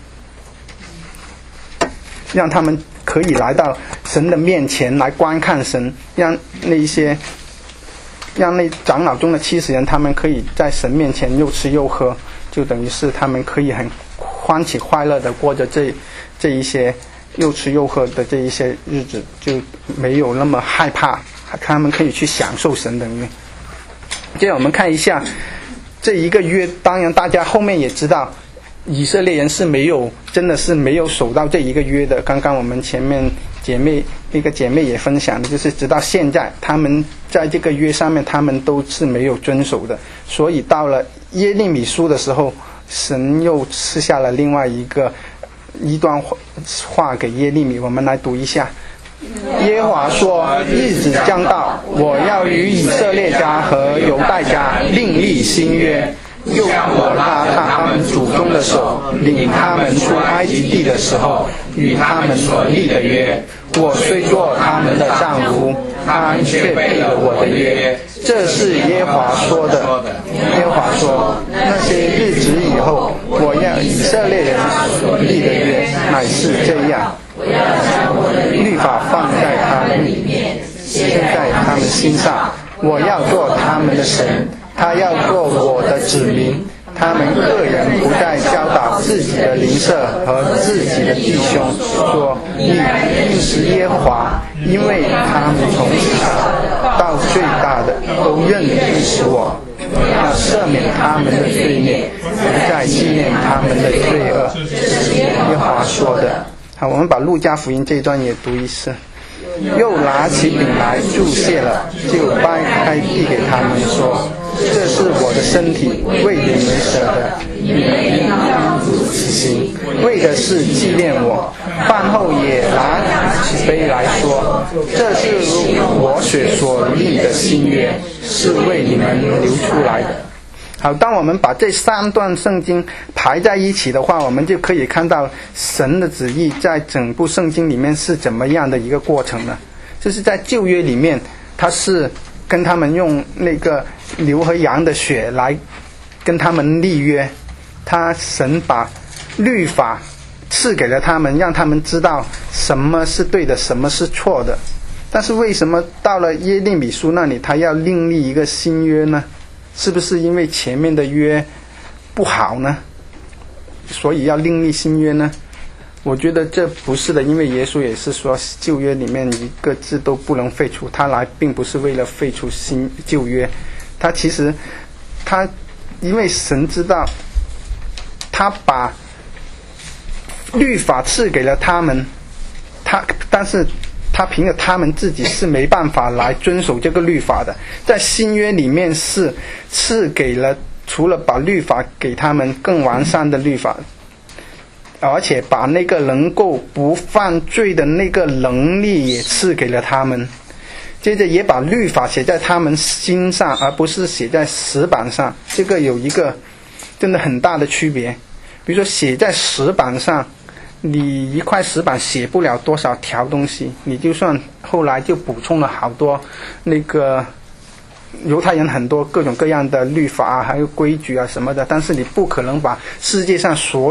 让他们可以来到神的面前来观看神，让那一些让那长老中的七十人他们可以在神面前又吃又喝，就等于是他们可以很欢喜快乐的过着这这一些又吃又喝的这一些日子，就没有那么害怕，他们可以去享受神的约。接着我们看一下这一个约，当然大家后面也知道以色列人是没有真的是没有守到这一个约的。刚刚我们前面姐妹那个姐妹也分享的，就是直到现在他们在这个约上面他们都是没有遵守的。所以到了耶利米书的时候，神又赐下了另外一个一段话给耶利米，我们来读一下。耶和华说，日子将到，我要与以色列家和犹大家另立新约，又我拉他们祖宗的手，领他们出埃及地的时候与他们所立的约。我虽做他们的丈夫，他们却背了我的约。这是耶和华说的。耶和华说，那些日子以后，我要以色列人所立的约乃是这样，律法放在他们里面，写在他们心上。我要做他们的神，他要做我的子民。他们个人不再教导自己的邻舍和自己的弟兄说，你认识耶和华，因为他们从小到最大的都认识我。要赦免他们的罪孽，不再纪念他们的罪恶。耶和华说的。好，我们把路加福音这一段也读一次。又拿起饼来祝谢了，就掰开递给他们说，这是我的身体，为你们舍的，你们应当如此行，为的是纪念我。饭后也拿起杯来说，这是我血所立的新约，是为你们流出来的。好，当我们把这三段圣经排在一起的话，我们就可以看到神的旨意在整部圣经里面是怎么样的一个过程呢？就是在旧约里面，他是跟他们用那个牛和羊的血来跟他们立约，他神把律法赐给了他们，让他们知道什么是对的，什么是错的。但是为什么到了耶利米书那里，他要另立一个新约呢？是不是因为前面的约不好呢，所以要另立新约呢？我觉得这不是的，因为耶稣也是说旧约里面一个字都不能废除，他来并不是为了废除新旧约，他其实他因为神知道他把律法赐给了他们，他但是他凭着他们自己是没办法来遵守这个律法的。在新约里面是赐给了除了把律法给他们更完善的律法，而且把那个能够不犯罪的那个能力也赐给了他们。接着也把律法写在他们心上，而不是写在石板上，这个有一个真的很大的区别。比如说写在石板上，你一块石板写不了多少条东西，你就算后来就补充了好多那个犹太人很多各种各样的律法啊，还有规矩啊什么的，但是你不可能把世界上所有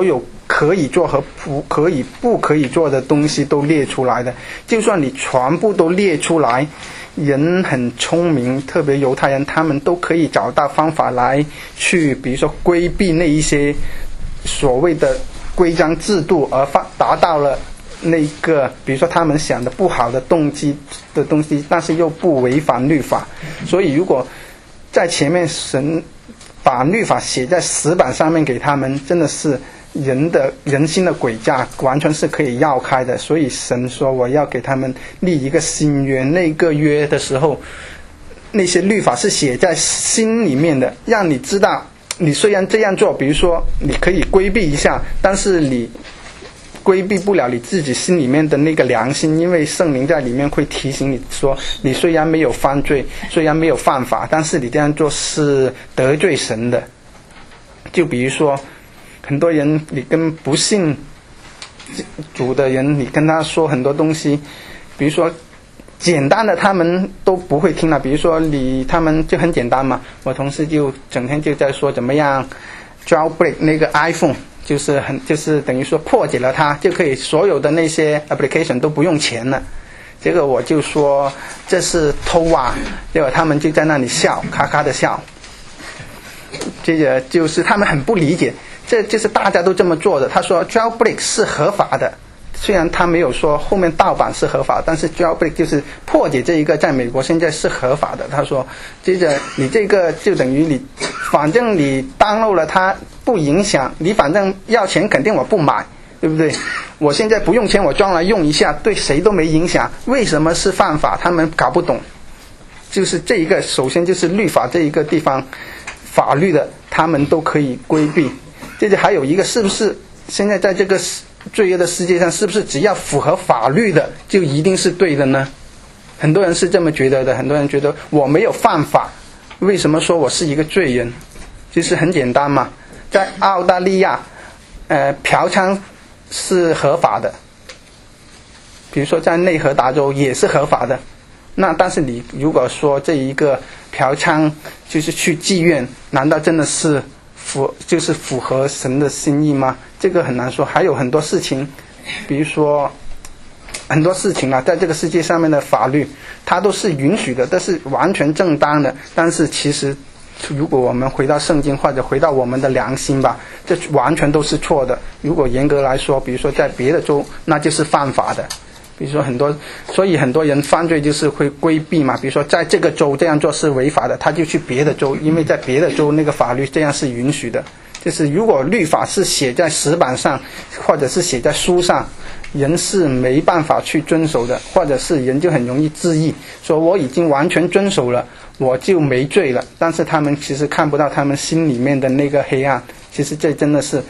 可以做和不可以不可以做的东西都列出来的。就算你全部都列出来，人很聪明，特别犹太人，他们都可以找到方法来去，比如说规避那一些所谓的规章制度，而达到了那个比如说他们想的不好的动机的东西，但是又不违反律法。所以如果在前面神把律法写在石板上面给他们，真的是人的人心的诡诈完全是可以绕开的。所以神说我要给他们立一个新约，那个约的时候那些律法是写在心里面的，让你知道你虽然这样做，比如说你可以规避一下，但是你规避不了你自己心里面的那个良心，因为圣灵在里面会提醒你说，你虽然没有犯罪，虽然没有犯法，但是你这样做是得罪神的。就比如说很多人你跟不信主的人，你跟他说很多东西，比如说简单的他们都不会听了，比如说你他们就很简单嘛，我同事就整天就在说怎么样 jailbreak 那个 iPhone，就是很就是等于说破解了它，就可以所有的那些 application 都不用钱了。这个我就说这是偷啊，结果他们就在那里笑，咔咔的笑。这个就是他们很不理解，这就是大家都这么做的。他说 jailbreak 是合法的，虽然他没有说后面盗版是合法，但是 jailbreak 就是破解这一个在美国现在是合法的。他说接着你这个就等于你反正你 download 了它不影响你，反正要钱肯定我不买，对不对？我现在不用钱我装来用一下，对谁都没影响，为什么是犯法？他们搞不懂。就是这一个首先就是律法这一个地方法律的他们都可以规避。接着还有一个，是不是现在在这个罪恶的世界上，是不是只要符合法律的就一定是对的呢？很多人是这么觉得的，很多人觉得我没有犯法，为什么说我是一个罪人？其实很简单嘛，在澳大利亚呃，嫖娼是合法的，比如说在内华达州也是合法的。那但是你如果说这一个嫖娼就是去妓院，难道真的是符就是符合神的心意吗？这个很难说。还有很多事情，比如说很多事情啊，在这个世界上面的法律它都是允许的，都是完全正当的，但是其实如果我们回到圣经或者回到我们的良心吧，这完全都是错的。如果严格来说，比如说在别的州那就是犯法的，比如说很多，所以很多人犯罪就是会规避嘛，比如说在这个州这样做是违法的，他就去别的州，因为在别的州那个法律这样是允许的。就是如果律法是写在石板上或者是写在书上，人是没办法去遵守的，或者是人就很容易自义，说我已经完全遵守了，我就没罪了。但是他们其实看不到他们心里面的那个黑暗。其实这真的是，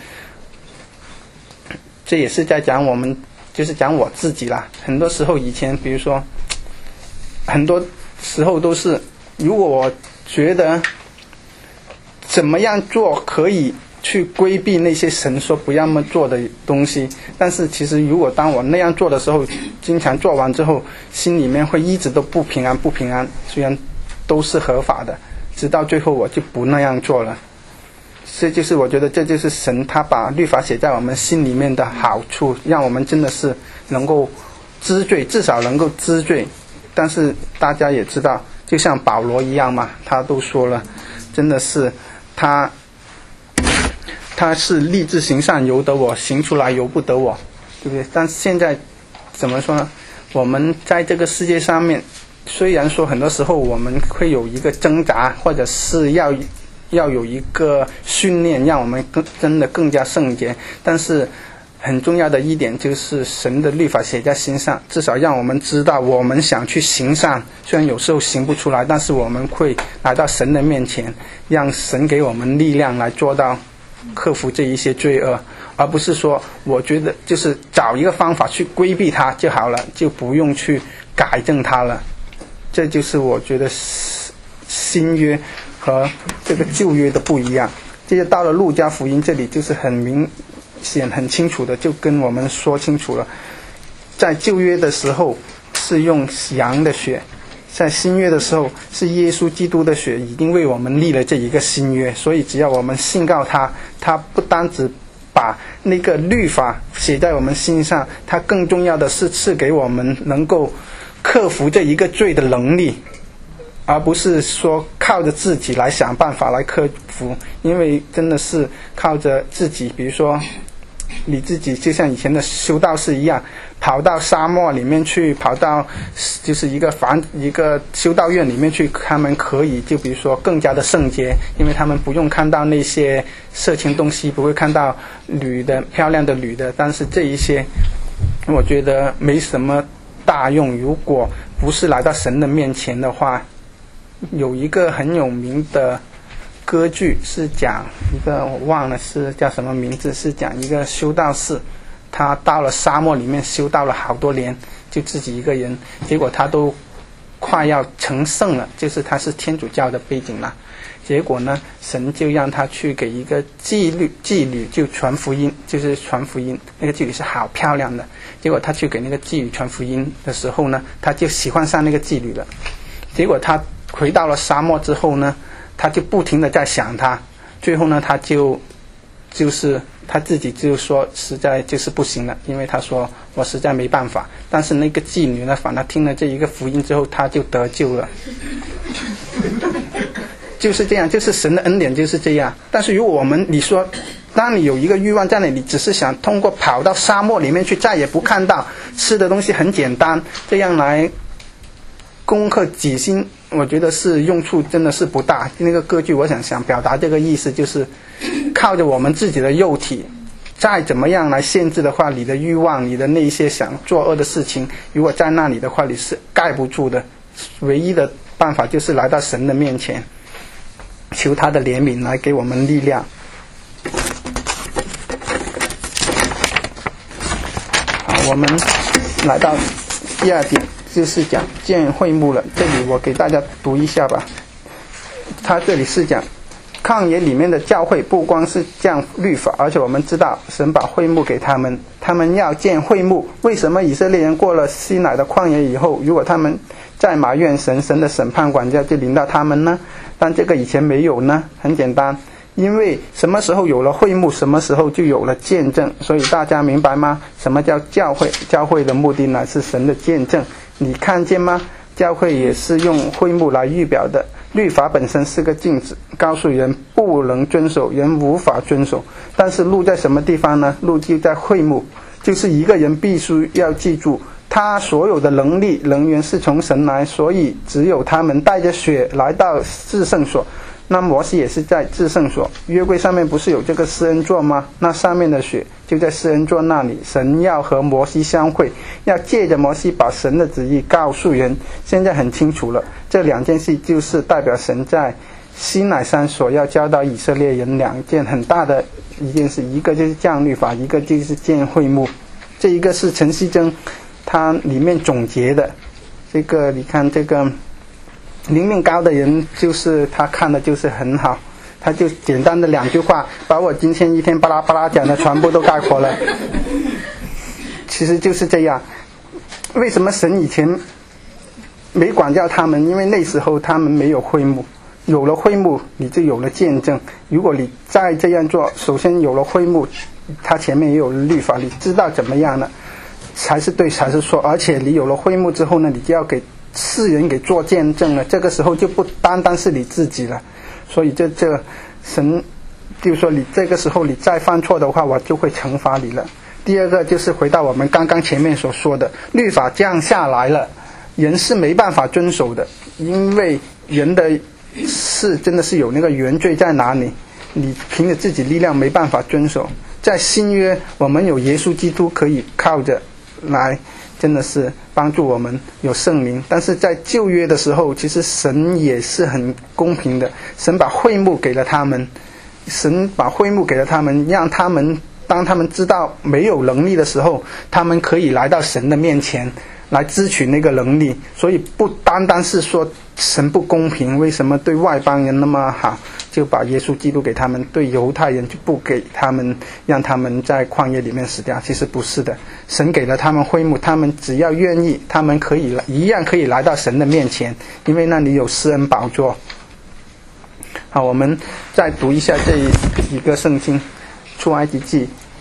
这也是在讲我们，就是讲我自己啦。很多时候以前比如说很多时候都是，如果我觉得怎么样做可以去规避那些神说不要那么做的东西，但是其实如果当我那样做的时候，经常做完之后心里面会一直都不平安不平安，虽然都是合法的，直到最后我就不那样做了。这就是我觉得这就是神他把律法写在我们心里面的好处，让我们真的是能够知罪，至少能够知罪。但是大家也知道，就像保罗一样嘛，他都说了，真的是他他是立志行善由得我，行出来由不得我，对不对？但是现在怎么说呢？我们在这个世界上面，虽然说很多时候我们会有一个挣扎，或者是要要有一个训练，让我们更真的更加圣洁，但是很重要的一点就是神的律法写在心上，至少让我们知道我们想去行善，虽然有时候行不出来，但是我们会来到神的面前，让神给我们力量来做到克服这一些罪恶，而不是说我觉得就是找一个方法去规避它就好了，就不用去改正它了。这就是我觉得新约和这个旧约的不一样。接着到了路加福音这里就是很明显很清楚的就跟我们说清楚了，在旧约的时候是用羊的血，在新约的时候是耶稣基督的血已经为我们立了这一个新约，所以只要我们信靠他，他不单只把把那个律法写在我们心上，他更重要的是赐给我们能够克服这一个罪的能力，而不是说靠着自己来想办法来克服。因为真的是靠着自己，比如说你自己就像以前的修道士一样，跑到沙漠里面去，跑到就是一个房一个修道院里面去，他们可以就比如说更加的圣洁，因为他们不用看到那些色情东西，不会看到女的漂亮的女的，但是这一些我觉得没什么大用。如果不是来到神的面前的话，有一个很有名的歌剧是讲一个我忘了是叫什么名字，是讲一个修道士，他到了沙漠里面修道了好多年，就自己一个人，结果他都快要成圣了，就是他是天主教的背景啦。结果呢，神就让他去给一个妓女妓女就传福音，就是传福音。那个妓女是好漂亮的，结果他去给那个妓女传福音的时候呢，他就喜欢上那个妓女了。结果他回到了沙漠之后呢，他就不停的在想他，最后呢，他就就是他自己就说实在就是不行了，因为他说我实在没办法。但是那个妓女呢，反而听了这一个福音之后，他就得救了。就是这样，就是神的恩典就是这样。但是如果我们你说，当你有一个欲望在那里，只是想通过跑到沙漠里面去，再也不看到吃的东西很简单，这样来攻克己心，我觉得是用处真的是不大。那个歌剧我想想表达这个意思，就是靠着我们自己的肉体再怎么样来限制的话，你的欲望，你的那些想作恶的事情，如果在那里的话，你是盖不住的。唯一的办法就是来到神的面前，求他的怜悯来给我们力量。好，我们来到第二点，就是讲建会幕了。这里我给大家读一下吧。他这里是讲旷野里面的教会不光是降律法，而且我们知道神把会幕给他们，他们要建会幕。为什么以色列人过了西乃的旷野以后，如果他们再埋怨神，神的审判管教就临到他们呢？但这个以前没有呢？很简单，因为什么时候有了会幕，什么时候就有了见证。所以大家明白吗？什么叫教会？教会的目的乃是神的见证。你看见吗？教会也是用会幕来预表的。律法本身是个镜子，告诉人不能遵守，人无法遵守。但是路在什么地方呢？路就在会幕，就是一个人必须要记住，他所有的能力能源是从神来，所以只有他们带着血来到至圣所。那摩西也是在至圣所，约柜上面不是有这个施恩座吗？那上面的血就在施恩座那里。神要和摩西相会，要借着摩西把神的旨意告诉人。现在很清楚了，这两件事就是代表神在西乃山所要教导以色列人两件很大的一件事，一个就是降律法，一个就是建会幕。这一个是陈锡珍他里面总结的。这个你看，这个灵命高的人就是他看的就是很好，他就简单的两句话把我今天一天巴拉巴拉讲的全部都概括了。其实就是这样。为什么神以前没管教他们？因为那时候他们没有会幕，有了会幕你就有了见证。如果你再这样做，首先有了会幕，他前面也有律法，你知道怎么样呢？才是对才是错。而且你有了会幕之后呢，你就要给世人给做见证了，这个时候就不单单是你自己了。所以这这神就说，你这个时候你再犯错的话，我就会惩罚你了。第二个就是回到我们刚刚前面所说的，律法降下来了，人是没办法遵守的，因为人的是真的是有那个原罪在哪里，你凭着自己力量没办法遵守。在新约我们有耶稣基督可以靠着来真的是帮助我们有圣灵。但是在旧约的时候，其实神也是很公平的，神把会幕给了他们，神把会幕给了他们，让他们当他们知道没有能力的时候，他们可以来到神的面前来支取那个能力。所以不单单是说神不公平，为什么对外邦人那么好，就把耶稣基督给他们，对犹太人就不给他们，让他们在旷野里面死掉？其实不是的，神给了他们会幕，他们只要愿意，他们可以一样可以来到神的面前，因为那里有施恩宝座。好，我们再读一下这一个圣经，出埃及记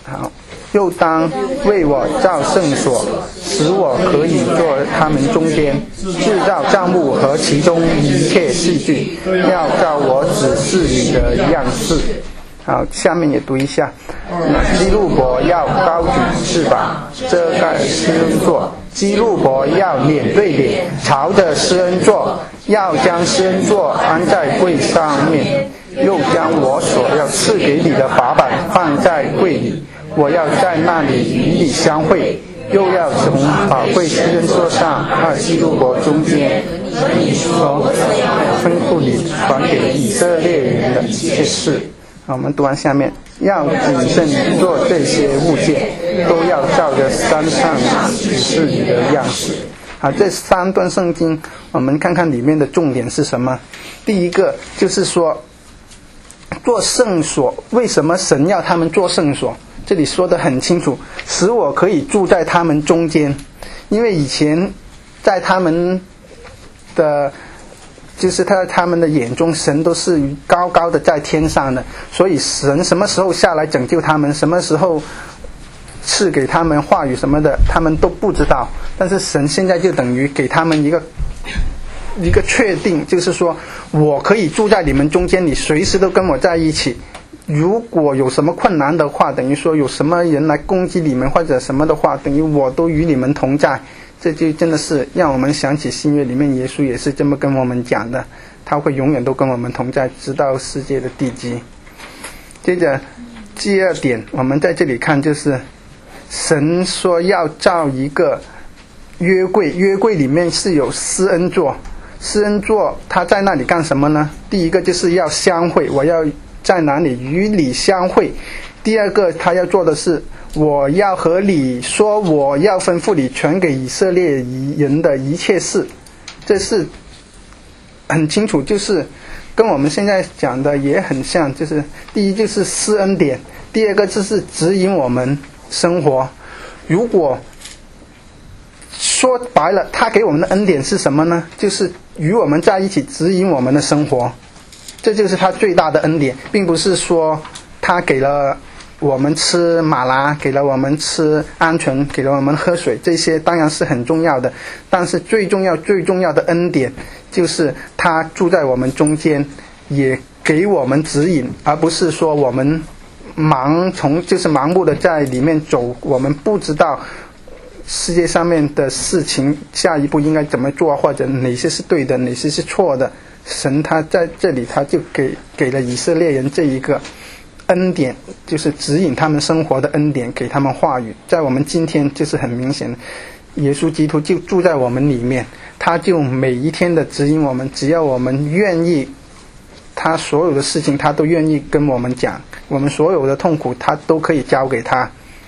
好，又当为我造圣所，使我可以做他们中间，制造帐幕和其中一切器具，要照我指示你的样式。好，下面也读一下。基路伯要高举翅膀，遮盖施恩座。基路伯要脸对脸，朝着施恩座，要将施恩座安在柜上面，又将我所要赐给你的法版放在柜里。我要在那里与你相会，又要从宝贵施恩座上和基路伯中间说，吩咐你传给以色列人的一切事。好，我们读完下面，要谨慎做这些物件，都要照着山上指示你的样式。好，这三段圣经我们看看里面的重点是什么。第一个就是说做圣所，为什么神要他们做圣所？这里说得很清楚，使我可以住在他们中间。因为以前在他们的就是他他们的眼中，神都是高高的在天上的，所以神什么时候下来拯救他们，什么时候赐给他们话语什么的，他们都不知道。但是神现在就等于给他们一个一个确定，就是说我可以住在你们中间，你随时都跟我在一起。如果有什么困难的话，等于说有什么人来攻击你们或者什么的话，等于我都与你们同在。这就真的是让我们想起新约里面耶稣也是这么跟我们讲的，他会永远都跟我们同在，直到世界的地极。接着第二点，我们在这里看，就是神说要造一个约柜，约柜里面是有施恩座，施恩座他在那里干什么呢？第一个就是要相会，我要在哪里与你相会。第二个他要做的是，我要和你说，我要吩咐你传给以色列人的一切事。这是很清楚，就是跟我们现在讲的也很像，就是第一就是施恩典，第二个就是指引我们生活。如果说白了，他给我们的恩典是什么呢？就是与我们在一起，指引我们的生活，这就是他最大的恩典，并不是说他给了我们吃马拉，给了我们吃鹌鹑，给了我们喝水，这些当然是很重要的，但是最重要最重要的恩典就是他住在我们中间，也给我们指引，而不是说我们盲从就是盲目的在里面走，我们不知道世界上面的事情下一步应该怎么做，或者哪些是对的，哪些是错的。神他在这里他就给给了以色列人这一个恩典，就是指引他们生活的恩典，给他们话语。在我们今天就是很明显的，耶稣基督就住在我们里面，他就每一天的指引我们，只要我们愿意，他所有的事情他都愿意跟我们讲，我们所有的痛苦他都可以交给他。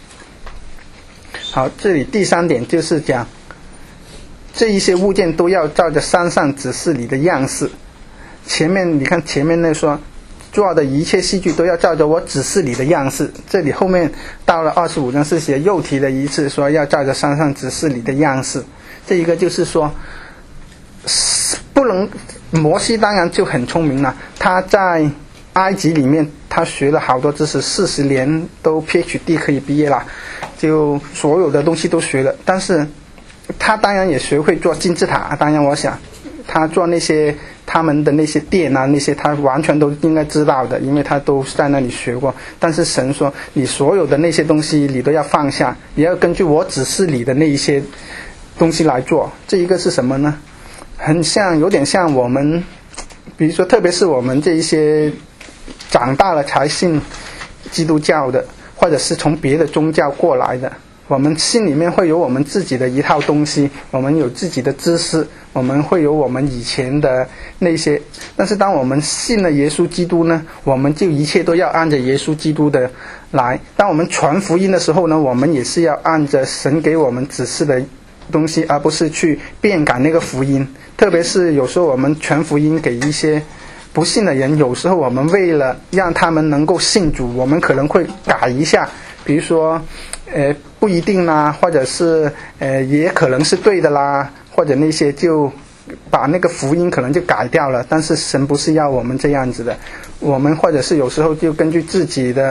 好，这里第三点就是讲这一些物件都要照着山上指示你的样式。前面你看前面那说做的一切器具都要照着我指示你的样式，这里后面到了二十五章四节又提了一次，说要照着山上指示你的样式。这一个就是说不能，摩西当然就很聪明了，他在埃及里面他学了好多知识，四十年都 P H D 可以毕业了，就所有的东西都学了，但是他当然也学会做金字塔，当然我想他做那些他们的那些殿啊，那些他完全都应该知道的，因为他都在那里学过。但是神说你所有的那些东西你都要放下，你要根据我指示你的那一些东西来做。这一个是什么呢？很像，有点像我们比如说特别是我们这一些长大了才信基督教的，或者是从别的宗教过来的，我们心里面会有我们自己的一套东西，我们有自己的知识，我们会有我们以前的那些，但是当我们信了耶稣基督呢，我们就一切都要按着耶稣基督的来。当我们传福音的时候呢，我们也是要按着神给我们指示的东西，而不是去变改那个福音。特别是有时候我们传福音给一些不信的人，有时候我们为了让他们能够信主，我们可能会改一下，比如说呃不一定啦，或者是呃也可能是对的啦，或者那些就把那个福音可能就改掉了。但是神不是要我们这样子的，我们或者是有时候就根据自己的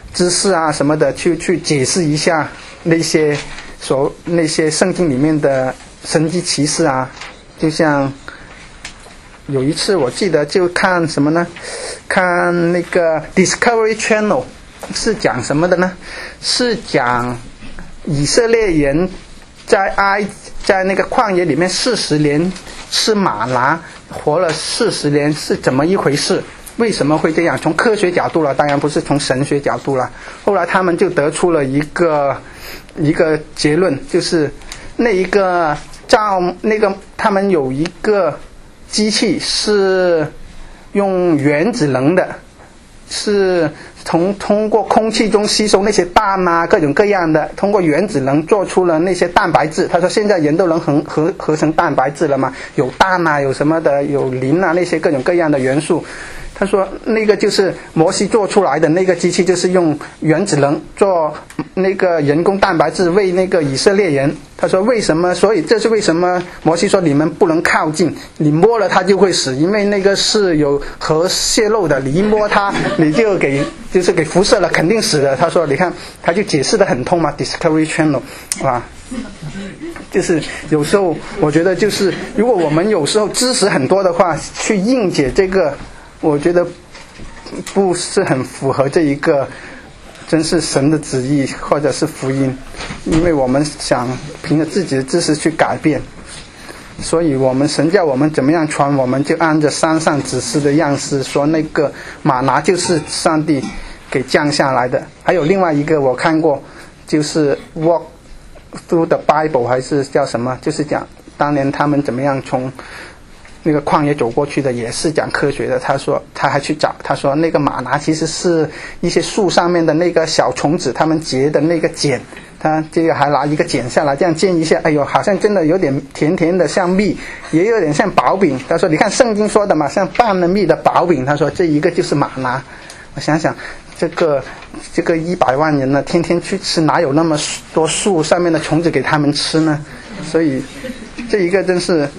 知识啊什么的去去解释一下那些所那些圣经里面的神迹奇事啊。就像有一次我记得就看什么呢，看那个 Discovery Channel 是讲什么的呢，是讲以色列人在埃在那个旷野里面四十年吃玛拿，活了四十年是怎么一回事，为什么会这样，从科学角度了，当然不是从神学角度了。后来他们就得出了一个一个结论，就是那一个照那个他们有一个机器是用原子能的，是从通过空气中吸收那些氮啊各种各样的，通过原子能做出了那些蛋白质。他说现在人都能合合合成蛋白质了嘛，有氮啊有什么的，有磷啊那些各种各样的元素。他说那个就是摩西做出来的那个机器，就是用原子能做那个人工蛋白质喂那个以色列人。他说为什么，所以这是为什么摩西说你们不能靠近，你摸了它就会死，因为那个是有核泄漏的，你一摸它你就给就是给辐射了，肯定死的。他说你看他就解释得很通嘛 Discovery Channel 啊，就是有时候我觉得就是如果我们有时候知识很多的话，去应解这个我觉得不是很符合这一个真是神的旨意或者是福音，因为我们想凭着自己的知识去改变，所以我们神叫我们怎么样传，我们就按着山上指示的样式说，那个玛拿就是上帝给降下来的。还有另外一个我看过，就是 Walk Through the Bible 还是叫什么，就是讲当年他们怎么样从那个旷野走过去的，也是讲科学的。他说他还去找，他说那个玛拿其实是一些树上面的那个小虫子他们结的那个茧，他这个还拿一个茧下来这样煎一下，哎呦好像真的有点甜甜的像蜜，也有点像薄饼。他说你看圣经说的嘛，像拌了蜜的薄饼，他说这一个就是玛拿。我想想这个这个一百万人呢天天去吃，哪有那么多树上面的虫子给他们吃呢？所以这一个真是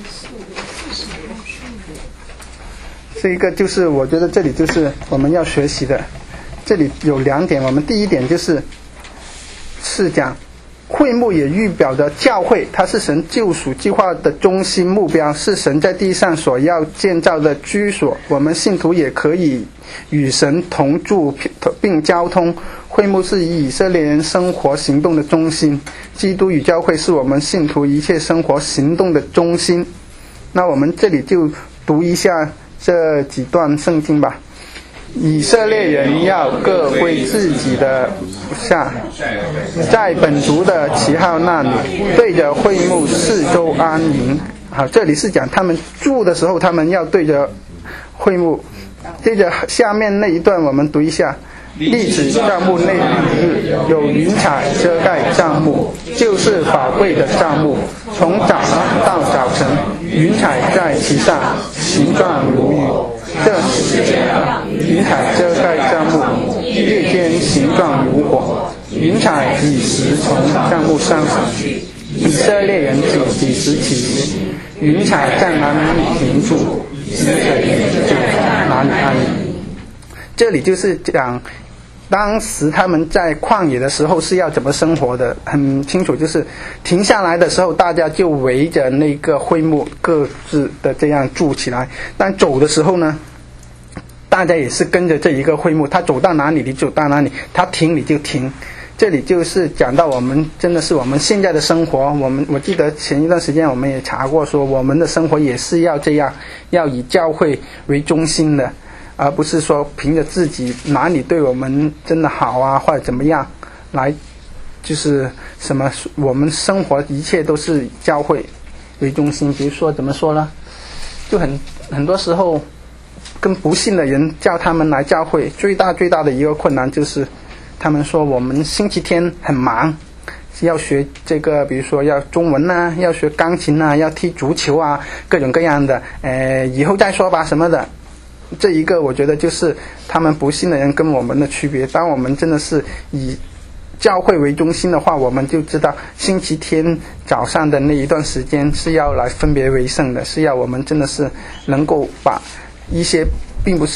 这一个就是我觉得这里就是我们要学习的。这里有两点，我们第一点就是是讲会幕也预表着教会，它是神救赎计划的中心目标，是神在地上所要建造的居所。我们信徒也可以与神同住并交通。会幕是以以色列人生活行动的中心，基督与教会是我们信徒一切生活行动的中心。那我们这里就读一下这几段圣经吧。以色列人要各归自己的下，在本族的旗号那里，对着会幕四周安营。好，这里是讲他们住的时候，他们要对着会幕。接着下面那一段我们读一下。历史帐幕内日有云彩遮盖帐幕，就是法柜的帐幕，从早上到早晨，云彩在其上，形状如雨。这云彩遮盖帐幕，夜间形状如火。云彩几时从帐幕上升，以色列人就几时起时，云彩在哪里停住，以色列人就哪里安营。这里就是讲当时他们在旷野的时候是要怎么生活的，很清楚，就是停下来的时候大家就围着那个会幕各自的这样住起来，但走的时候呢大家也是跟着这一个会幕，他走到哪里你走到哪里，他停你就停。这里就是讲到我们真的是我们现在的生活，我们我记得前一段时间我们也查过说我们的生活也是要这样，要以教会为中心的，而不是说凭着自己哪里对我们真的好啊或者怎么样来，就是什么我们生活一切都是以教会为中心。比如说怎么说呢，就很很多时候跟不信的人叫他们来教会，最大最大的一个困难就是他们说我们星期天很忙，要学这个比如说要中文啊，要学钢琴啊，要踢足球啊，各种各样的，呃以后再说吧什么的。这一个我觉得就是他们不信的人跟我们的区别。当我们真的是以教会为中心的话，我们就知道星期天早上的那一段时间是要来分别为圣的，是要我们真的是能够把一些并不是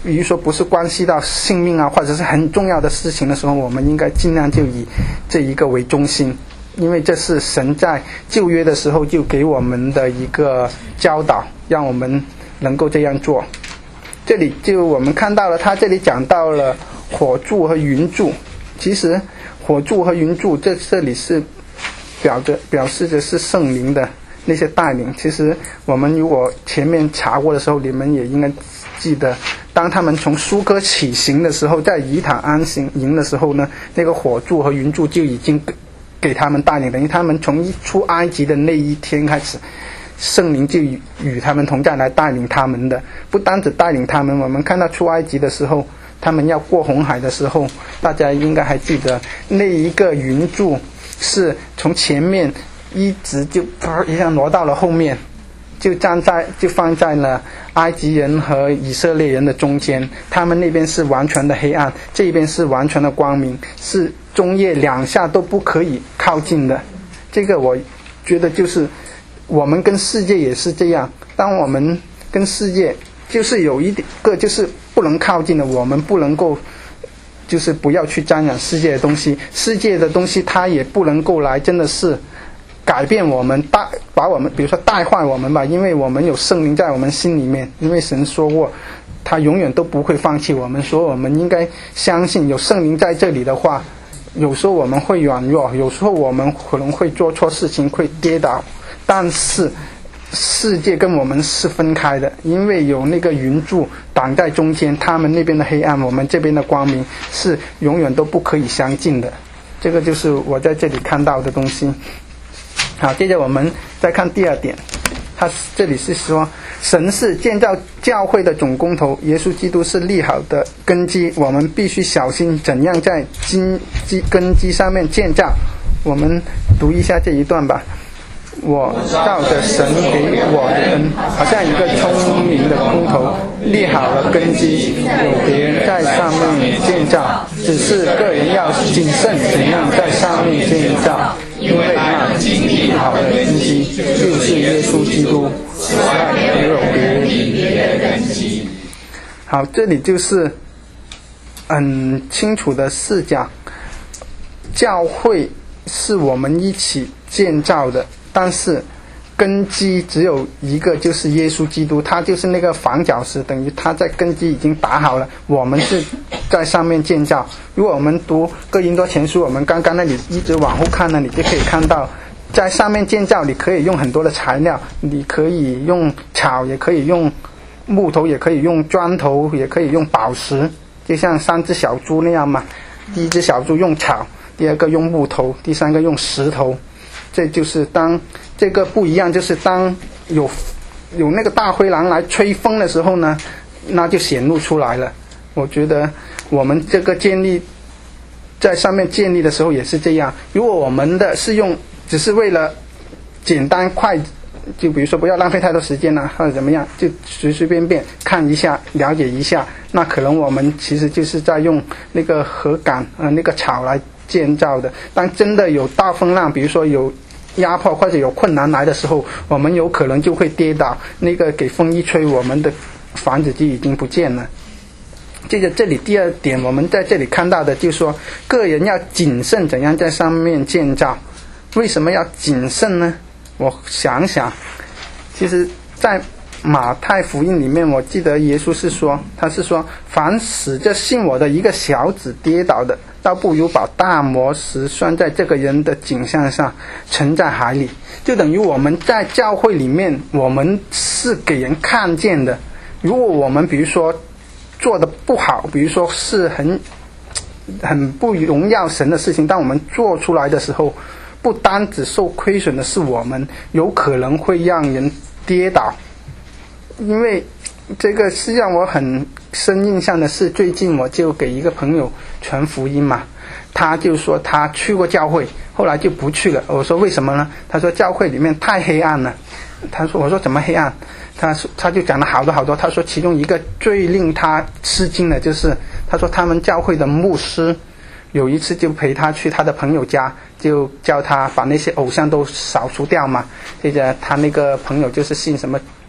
比如说不是关系到性命啊，或者是很重要的事情的时候，我们应该尽量就以这一个为中心，因为这是神在旧约的时候就给我们的一个教导，让我们能够这样做。这里就我们看到了，他这里讲到了火柱和云柱，其实火柱和云柱这这里是表着表示着是圣灵的那些带领。其实我们如果前面查过的时候，你们也应该记得，当他们从苏哥起行的时候，在以坦安行营的时候呢，那个火柱和云柱就已经给给他们带领，等于他们从一出埃及的那一天开始，圣灵就与与他们同在，来带领他们的。不单只带领他们，我们看到出埃及的时候，他们要过红海的时候，大家应该还记得，那一个云柱是从前面一直就一下挪到了后面，就站在就放在了埃及人和以色列人的中间，他们那边是完全的黑暗，这边是完全的光明，是中夜两下都不可以靠近的。这个我觉得就是我们跟世界也是这样，当我们跟世界就是有一个就是不能靠近的，我们不能够就是不要去沾染世界的东西，世界的东西它也不能够来真的是改变我们，带把我们比如说带坏我们吧，因为我们有圣灵在我们心里面，因为神说过他永远都不会放弃我们，所以我们应该相信有圣灵在这里的话，有时候我们会软弱，有时候我们可能会做错事情，会跌倒，但是世界跟我们是分开的，因为有那个云柱挡在中间，他们那边的黑暗，我们这边的光明是永远都不可以相近的。这个就是我在这里看到的东西。好，接着我们再看第二点，他这里是说神是建造教会的总工头，耶稣基督是立好的根基，我们必须小心怎样在根基根基上面建造。我们读一下这一段吧。我照着神给我的恩，好像一个聪明的工头立好了根基，有别人在上面建造，只是个人要谨慎怎样在上面建造，因为那立好的根基就是耶稣基督，没有别人。好，这里就是很清楚的是讲教会是我们一起建造的，但是根基只有一个，就是耶稣基督，他就是那个房角石，等于他在根基已经打好了，我们是在上面建造。如果我们读哥林多前书，我们刚刚那里一直往后看呢，你就可以看到在上面建造，你可以用很多的材料，你可以用草，也可以用木头，也可以用砖头，也可以用宝石，就像三只小猪那样嘛。第一只小猪用草，第二个用木头，第三个用石头。这就是当这个不一样，就是当有有那个大灰狼来吹风的时候呢，那就显露出来了。我觉得我们这个建立在上面建立的时候也是这样，如果我们的是用只是为了简单快，就比如说不要浪费太多时间啊，或者怎么样，就随随便便看一下了解一下，那可能我们其实就是在用那个禾杆呃那个草来建造的。当真的有大风浪，比如说有压迫或者有困难来的时候，我们有可能就会跌倒，那个给风一吹，我们的房子就已经不见了。接着这里第二点，我们在这里看到的就是说个人要谨慎怎样在上面建造。为什么要谨慎呢？我想想，其实在马太福音里面，我记得耶稣是说，他是说凡使这信我的一个小子跌倒的，倒不如把大磨石拴在这个人的颈项上，沉在海里。就等于我们在教会里面，我们是给人看见的。如果我们比如说做的不好，比如说是很很不荣耀神的事情，当我们做出来的时候，不单只受亏损的是我们，有可能会让人跌倒。因为这个是让我很深印象的是，最近我就给一个朋友传福音嘛，他就说他去过教会，后来就不去了。我说为什么呢？他说教会里面太黑暗了。他说我说怎么黑暗？他说他就讲了好多好多。他说其中一个最令他吃惊的就是，他说他们教会的牧师有一次就陪他去他的朋友家，就叫他把那些偶像都扫除掉嘛。接着他那个朋友就是信什么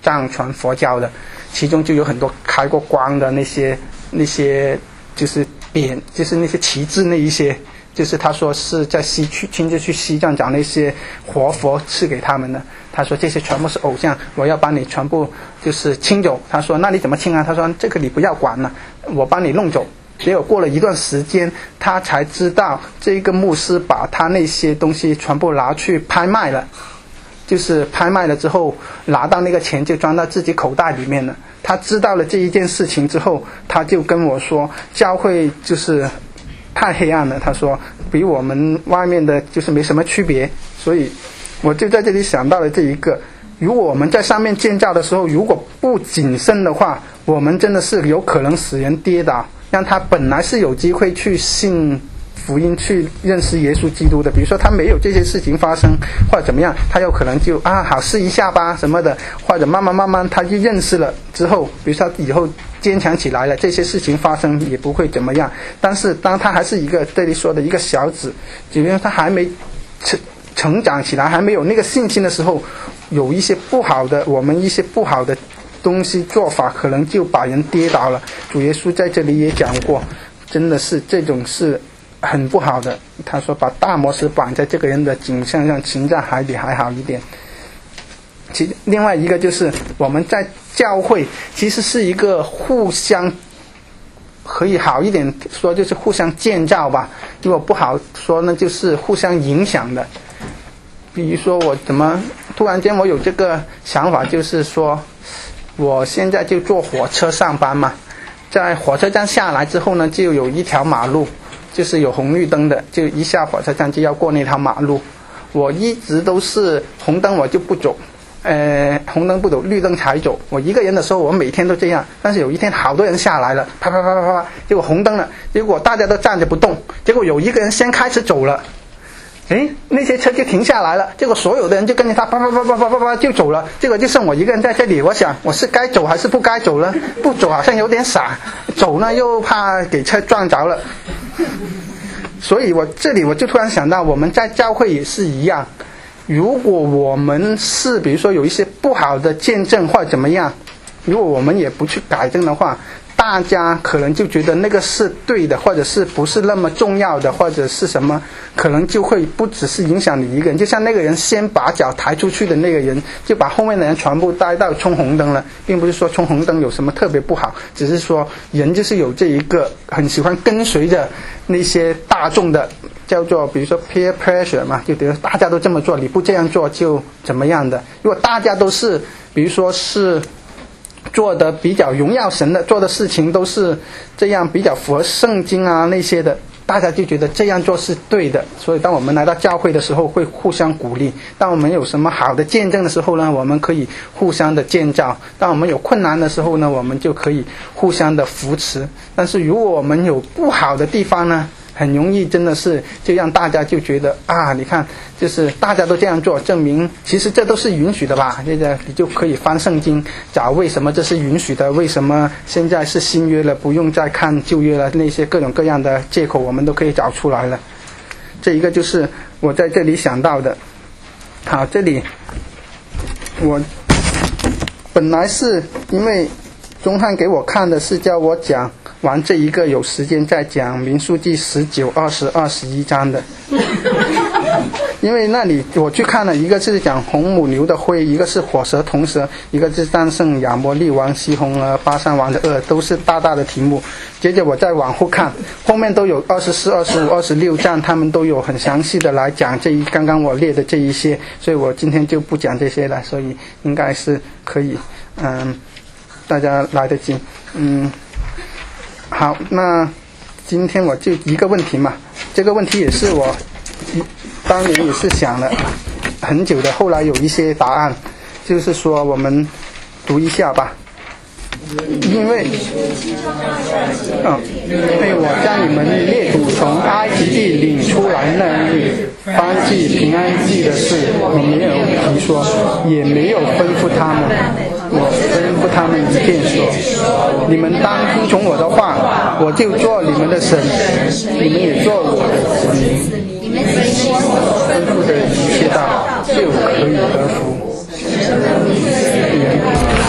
藏传佛教的，其中就有很多开过光的那些那些就是匾，就是那些旗帜那一些，就是他说是在西去亲自去西藏找那些活佛赐给他们的。他说这些全部是偶像，我要把你全部就是清走。他说那你怎么清啊？他说这个你不要管了，我帮你弄走。结果过了一段时间，他才知道这个牧师把他那些东西全部拿去拍卖了，就是拍卖了之后拿到那个钱就装到自己口袋里面了。他知道了这一件事情之后，他就跟我说教会就是太黑暗了，他说比我们外面的就是没什么区别。所以我就在这里想到了这一个，如果我们在上面建造的时候如果不谨慎的话，我们真的是有可能使人跌倒，让他本来是有机会去信福音去认识耶稣基督的。比如说他没有这些事情发生或者怎么样，他有可能就啊好试一下吧什么的，或者慢慢慢慢他就认识了之后，比如说他以后坚强起来了，这些事情发生也不会怎么样。但是当他还是一个这里说的一个小子，只因为他还没成成长起来，还没有那个信心的时候，有一些不好的我们一些不好的东西做法可能就把人跌倒了。主耶稣在这里也讲过，真的是这种是很不好的。他说把大磨石绑在这个人的颈项上，停在海里还好一点。其另外一个就是我们在教会其实是一个互相，可以好一点说就是互相建造吧，如果不好说呢就是互相影响的。比如说我怎么突然间我有这个想法，就是说我现在就坐火车上班嘛，在火车站下来之后呢，就有一条马路，就是有红绿灯的，就一下火车站就要过那条马路。我一直都是红灯我就不走，呃，红灯不走，绿灯才走。我一个人的时候我每天都这样，但是有一天好多人下来了，啪啪啪啪啪，结果红灯了，结果大家都站着不动，结果有一个人先开始走了，诶，那些车就停下来了，结果所有的人就跟着他啪啪啪啪啪啪啪就走了，结果就剩我一个人在这里。我想我是该走还是不该走呢？不走好像有点傻，走呢又怕给车撞着了。所以我这里我就突然想到，我们在教会也是一样，如果我们是比如说有一些不好的见证或者怎么样，如果我们也不去改正的话，大家可能就觉得那个是对的，或者是不是那么重要的，或者是什么，可能就会不只是影响你一个人。就像那个人先把脚抬出去的那个人，就把后面的人全部带到冲红灯了，并不是说冲红灯有什么特别不好，只是说人就是有这一个很喜欢跟随着那些大众的，叫做比如说 peer pressure 嘛，就比如大家都这么做，你不这样做就怎么样的。如果大家都是比如说是做的比较荣耀神的，做的事情都是这样比较符合圣经啊那些的，大家就觉得这样做是对的。所以当我们来到教会的时候会互相鼓励，当我们有什么好的见证的时候呢，我们可以互相的建造，当我们有困难的时候呢，我们就可以互相的扶持。但是如果我们有不好的地方呢，很容易真的是就让大家就觉得啊，你看就是大家都这样做，证明其实这都是允许的吧，这个你就可以翻圣经找为什么这是允许的，为什么现在是新约了不用再看旧约了，那些各种各样的借口我们都可以找出来了。这一个就是我在这里想到的。好，这里我本来是因为钟汉给我看的是叫我讲完这一个有时间再讲民数记十九、二十、二十一章的，因为那里我去看了，一个是讲红母牛的灰，一个是火蛇铜蛇，一个是战胜亚摩利王西宏啊巴珊王的恶，都是大大的题目。接着我再往后看，后面都有二十四、二十五、二十六章，他们都有很详细的来讲这一刚刚我列的这一些，所以我今天就不讲这些了，所以应该是可以，嗯，大家来得及，嗯。好，那今天我就一个问题嘛，这个问题也是我当年也是想了很久的，后来有一些答案，就是说我们读一下吧。因为嗯，因为我将你们列祖从埃及地领出来那日颁祭平安祭的事，我没有提说，也没有吩咐他们，我吩咐他们一遍说，你们当听从我的话，我就做你们的神，你们也做我的子民，你们遵行我吩咐的一切道，就可以得福。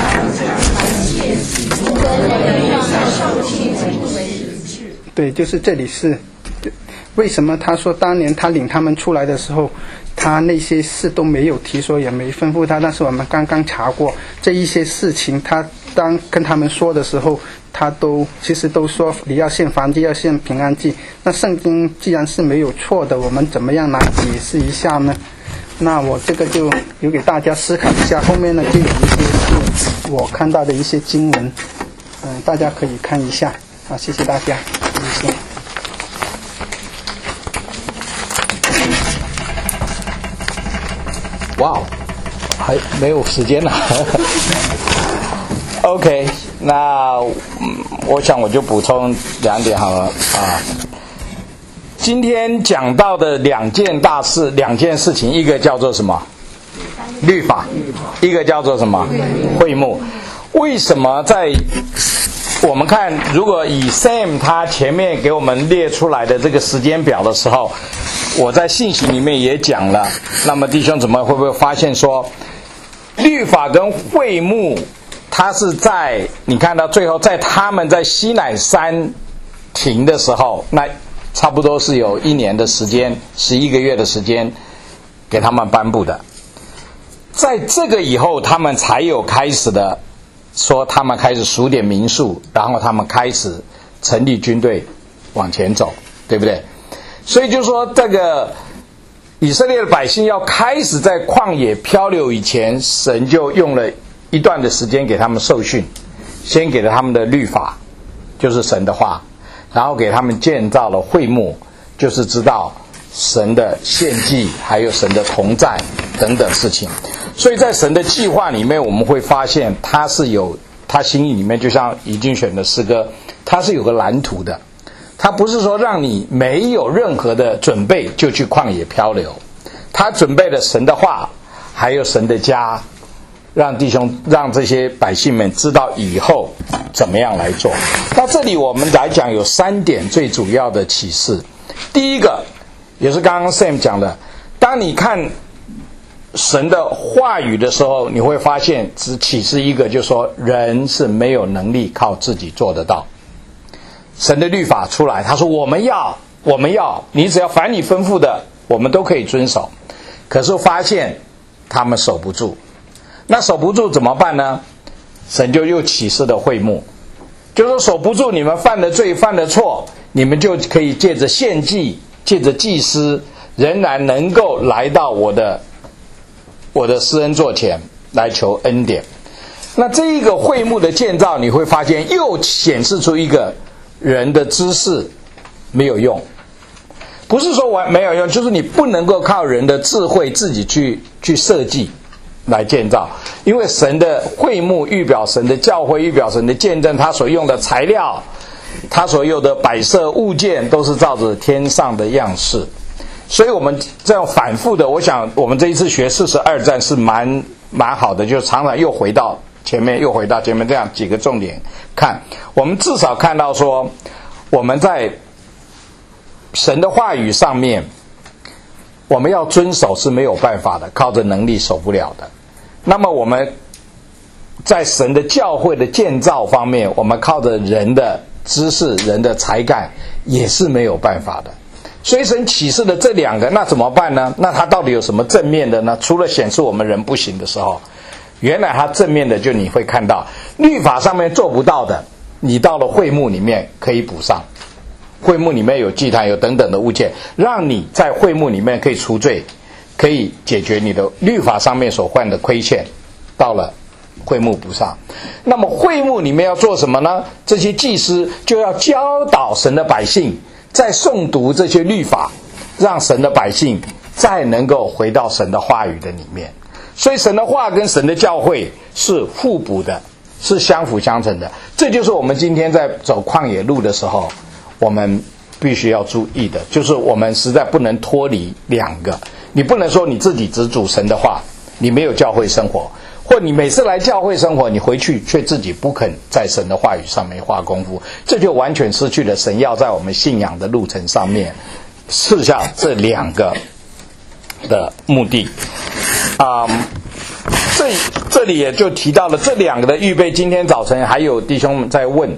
对，就是这里是为什么他说当年他领他们出来的时候，他那些事都没有提说，也没吩咐他，但是我们刚刚查过这一些事情，他当跟他们说的时候，他都其实都说你要献燔祭，要献平安祭。那圣经既然是没有错的，我们怎么样来解释一下呢？那我这个就留给大家思考一下。后面呢就有一些是我看到的一些经文，嗯，大家可以看一下。好，谢谢大家，谢谢。 哇，还没有时间了。OK， 那、嗯、我想我就补充两点好了啊。今天讲到的两件大事，两件事情，一个叫做什么？律法，一个叫做什么？会幕。为什么在我们看，如果以 Sam 他前面给我们列出来的这个时间表的时候，我在信息里面也讲了，那么弟兄姊妹会不会发现说，律法跟会幕，它是在你看到最后，在他们在西乃山停的时候，那差不多是有一年的时间，十一个月的时间给他们颁布的。在这个以后，他们才有开始的说，他们开始数点民数，然后他们开始成立军队往前走，对不对？所以就说这个以色列的百姓要开始在旷野漂流以前，神就用了一段的时间给他们受训，先给了他们的律法，就是神的话，然后给他们建造了会幕，就是知道神的献祭还有神的同在等等事情。所以在神的计划里面，我们会发现他是有他心意里面，就像已经选的诗歌，他是有个蓝图的。他不是说让你没有任何的准备就去旷野漂流，他准备了神的话还有神的家，让弟兄让这些百姓们知道以后怎么样来做。那这里我们来讲有三点最主要的启示。第一个也是刚刚 Sam 讲的，当你看神的话语的时候，你会发现只启示一个，就是说人是没有能力靠自己做得到。神的律法出来，他说我们要我们要你只要凡你吩咐的我们都可以遵守，可是发现他们守不住。那守不住怎么办呢？神就又启示了会幕，就是说守不住，你们犯的罪犯的错，你们就可以借着献祭，借着祭司，仍然能够来到我的我的施恩座前来求恩典。那这一个会幕的建造，你会发现又显示出一个人的知识没有用，不是说完没有用，就是你不能够靠人的智慧自己去去设计来建造，因为神的会幕预表神的教会，预表神的见证，他所用的材料，他所有的摆设物件都是照着天上的样式。所以我们这样反复的，我想我们这一次学四十二站是蛮蛮好的，就常常又回到前面又回到前面这样几个重点看，我们至少看到说我们在神的话语上面我们要遵守是没有办法的，靠着能力守不了的。那么我们在神的教会的建造方面，我们靠着人的知识人的才干也是没有办法的。所以神启示的这两个，那怎么办呢？那它到底有什么正面的呢？除了显示我们人不行的时候，原来它正面的就你会看到律法上面做不到的，你到了会幕里面可以补上。会幕里面有祭坛有等等的物件，让你在会幕里面可以除罪，可以解决你的律法上面所犯的亏欠，到了会幕补上。那么会幕里面要做什么呢？这些祭司就要教导神的百姓，再诵读这些律法，让神的百姓再能够回到神的话语的里面。所以神的话跟神的教会是互补的，是相辅相成的。这就是我们今天在走旷野路的时候我们必须要注意的，就是我们实在不能脱离两个。你不能说你自己只主神的话，你没有教会生活，或你每次来教会生活，你回去却自己不肯在神的话语上面花功夫，这就完全失去了神要在我们信仰的路程上面赐下这两个的目的。啊、嗯，这这里也就提到了这两个的预备。今天早晨还有弟兄在问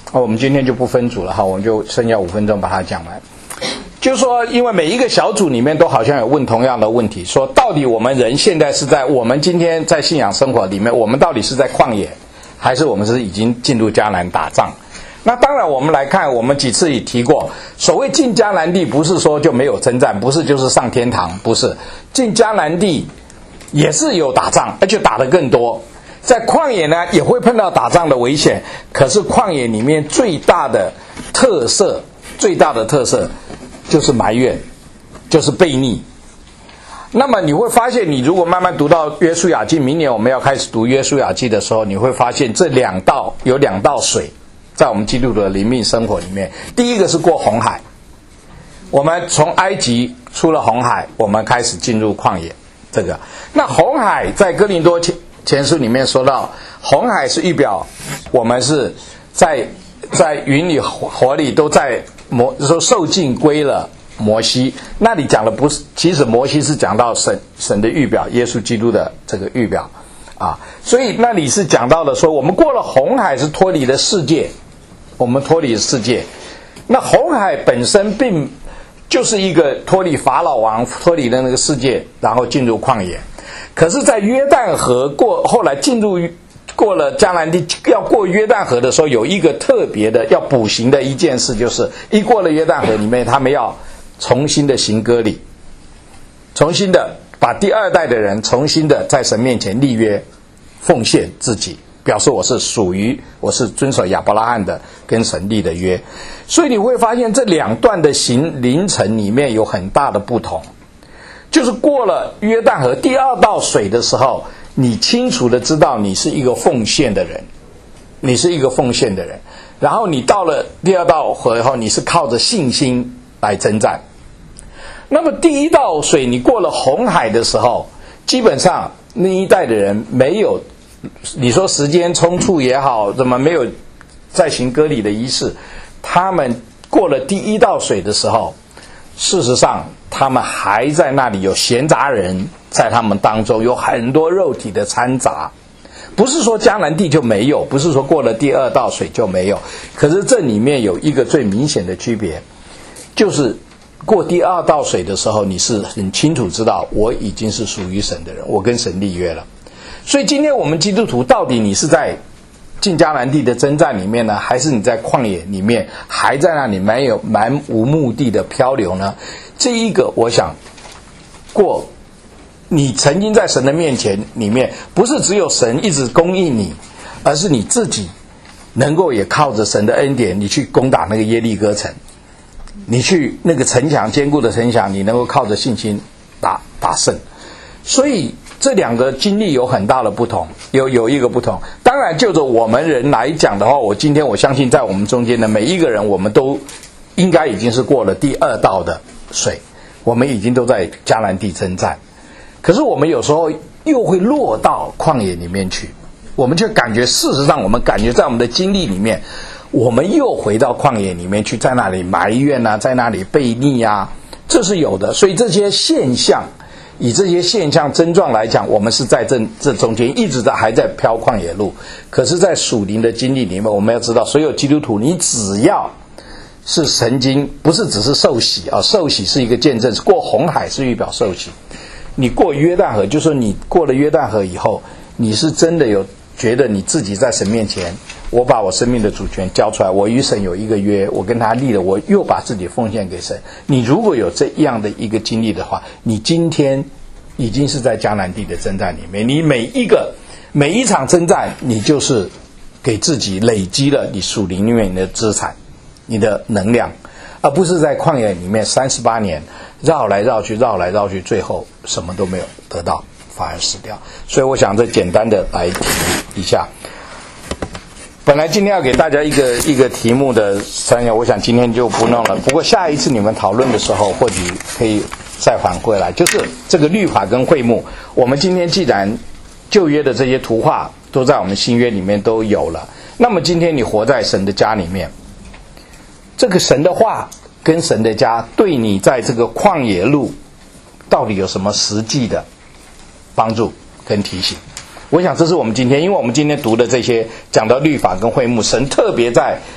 好，我们今天就不分组了哈，我们就剩下五分钟把它讲完。就是说，因为每一个小组里面都好像有问同样的问题，说到底我们人现在是在我们今天在信仰生活里面，我们到底是在旷野，还是我们是已经进入迦南打仗？那当然，我们来看，我们几次也提过，所谓进迦南地，不是说就没有征战，不是就是上天堂，不是，进迦南地也是有打仗，而且打得更多。在旷野呢，也会碰到打仗的危险，可是旷野里面最大的特色，最大的特色就是埋怨，就是悖逆。那么你会发现，你如果慢慢读到约书亚记，明年我们要开始读约书亚记的时候，你会发现这两道有两道水，在我们基督徒的灵命生活里面，第一个是过红海，我们从埃及出了红海，我们开始进入旷野。这个，那红海在哥林多前前书里面说到，红海是预表我们是在在云里火里都在摩说受尽归了摩西，那里讲的不是，其实摩西是讲到神神的预表，耶稣基督的这个预表啊，所以那里是讲到了说，我们过了红海是脱离了世界，我们脱离了世界。那红海本身并就是一个脱离法老王，脱离了那个世界，然后进入旷野。可是，在约旦河过后来进入过了迦南地，要过约旦河的时候，有一个特别的要补行的一件事，就是一过了约旦河里面，他们要重新的行割礼，重新的把第二代的人重新的在神面前立约，奉献自己，表示我是属于，我是遵守亚伯拉罕的跟神立的约。所以你会发现这两段的行凌晨里面有很大的不同，就是过了约旦河第二道水的时候，你清楚的知道你是一个奉献的人，你是一个奉献的人，然后你到了第二道河以后，你是靠着信心来征战。那么第一道水你过了红海的时候，基本上那一代的人没有，你说时间冲突也好，怎么没有再行割礼的仪式，他们过了第一道水的时候，事实上他们还在那里有闲杂人在他们当中，有很多肉体的掺杂，不是说迦南地就没有，不是说过了第二道水就没有，可是这里面有一个最明显的区别，就是过第二道水的时候，你是很清楚知道我已经是属于神的人，我跟神立约了。所以今天我们基督徒到底你是在进迦南地的征战里面呢，还是你在旷野里面还在那里没有漫无目的的漂流呢？这一个我想过你曾经在神的面前里面，不是只有神一直供应你，而是你自己能够也靠着神的恩典，你去攻打那个耶利哥城，你去那个城墙坚固的城墙，你能够靠着信心打打胜。所以这两个经历有很大的不同，有有一个不同。当然就着我们人来讲的话，我今天我相信在我们中间的每一个人，我们都应该已经是过了第二道的水，我们已经都在迦南地征战。可是我们有时候又会落到旷野里面去，我们就感觉事实上我们感觉在我们的经历里面，我们又回到旷野里面去，在那里埋怨啊，在那里悖逆啊，这是有的。所以这些现象，以这些现象症状来讲，我们是在这这中间一直在还在飘旷野路。可是在属灵的经历里面，我们要知道，所有基督徒你只要是神经，不是只是受洗啊，受洗是一个见证，是过红海是预表受洗。你过约旦河，就是说你过了约旦河以后，你是真的有觉得你自己在神面前，我把我生命的主权交出来，我与神有一个约，我跟他立了，我又把自己奉献给神。你如果有这样的一个经历的话，你今天已经是在迦南地的征战里面，你每一个每一场征战，你就是给自己累积了你属灵里面的资产，你的能量，而不是在旷野里面三十八年绕来绕去绕来绕去，最后什么都没有得到，反而死掉。所以我想这简单的来提一下。本来今天要给大家一个一个题目的参考，我想今天就不弄了。不过下一次你们讨论的时候，或许可以再反馈来，就是这个律法跟会幕。我们今天既然旧约的这些图画都在我们新约里面都有了，那么今天你活在神的家里面，这个神的话跟神的家对你在这个旷野路到底有什么实际的帮助跟提醒？我想这是我们今天，因为我们今天读的这些讲到律法跟会幕，神特别在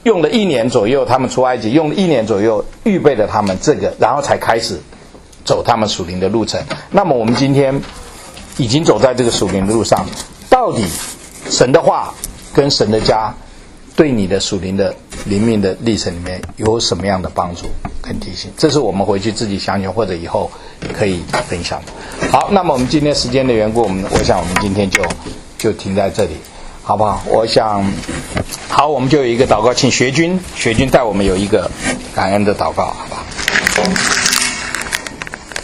用了一年左右，他们出埃及用了一年左右预备了他们这个，然后才开始走他们属灵的路程。那么我们今天已经走在这个属灵的路上，到底神的话跟神的家对你的属灵的灵命的历程里面有什么样的帮助跟提醒？这是我们回去自己想想，或者以后可以分享的。好，那么我们今天时间的缘故，我们我想我们今天就就停在这里，好不好？我想，好，我们就有一个祷告，请学军学军带我们有一个感恩的祷告，好不好？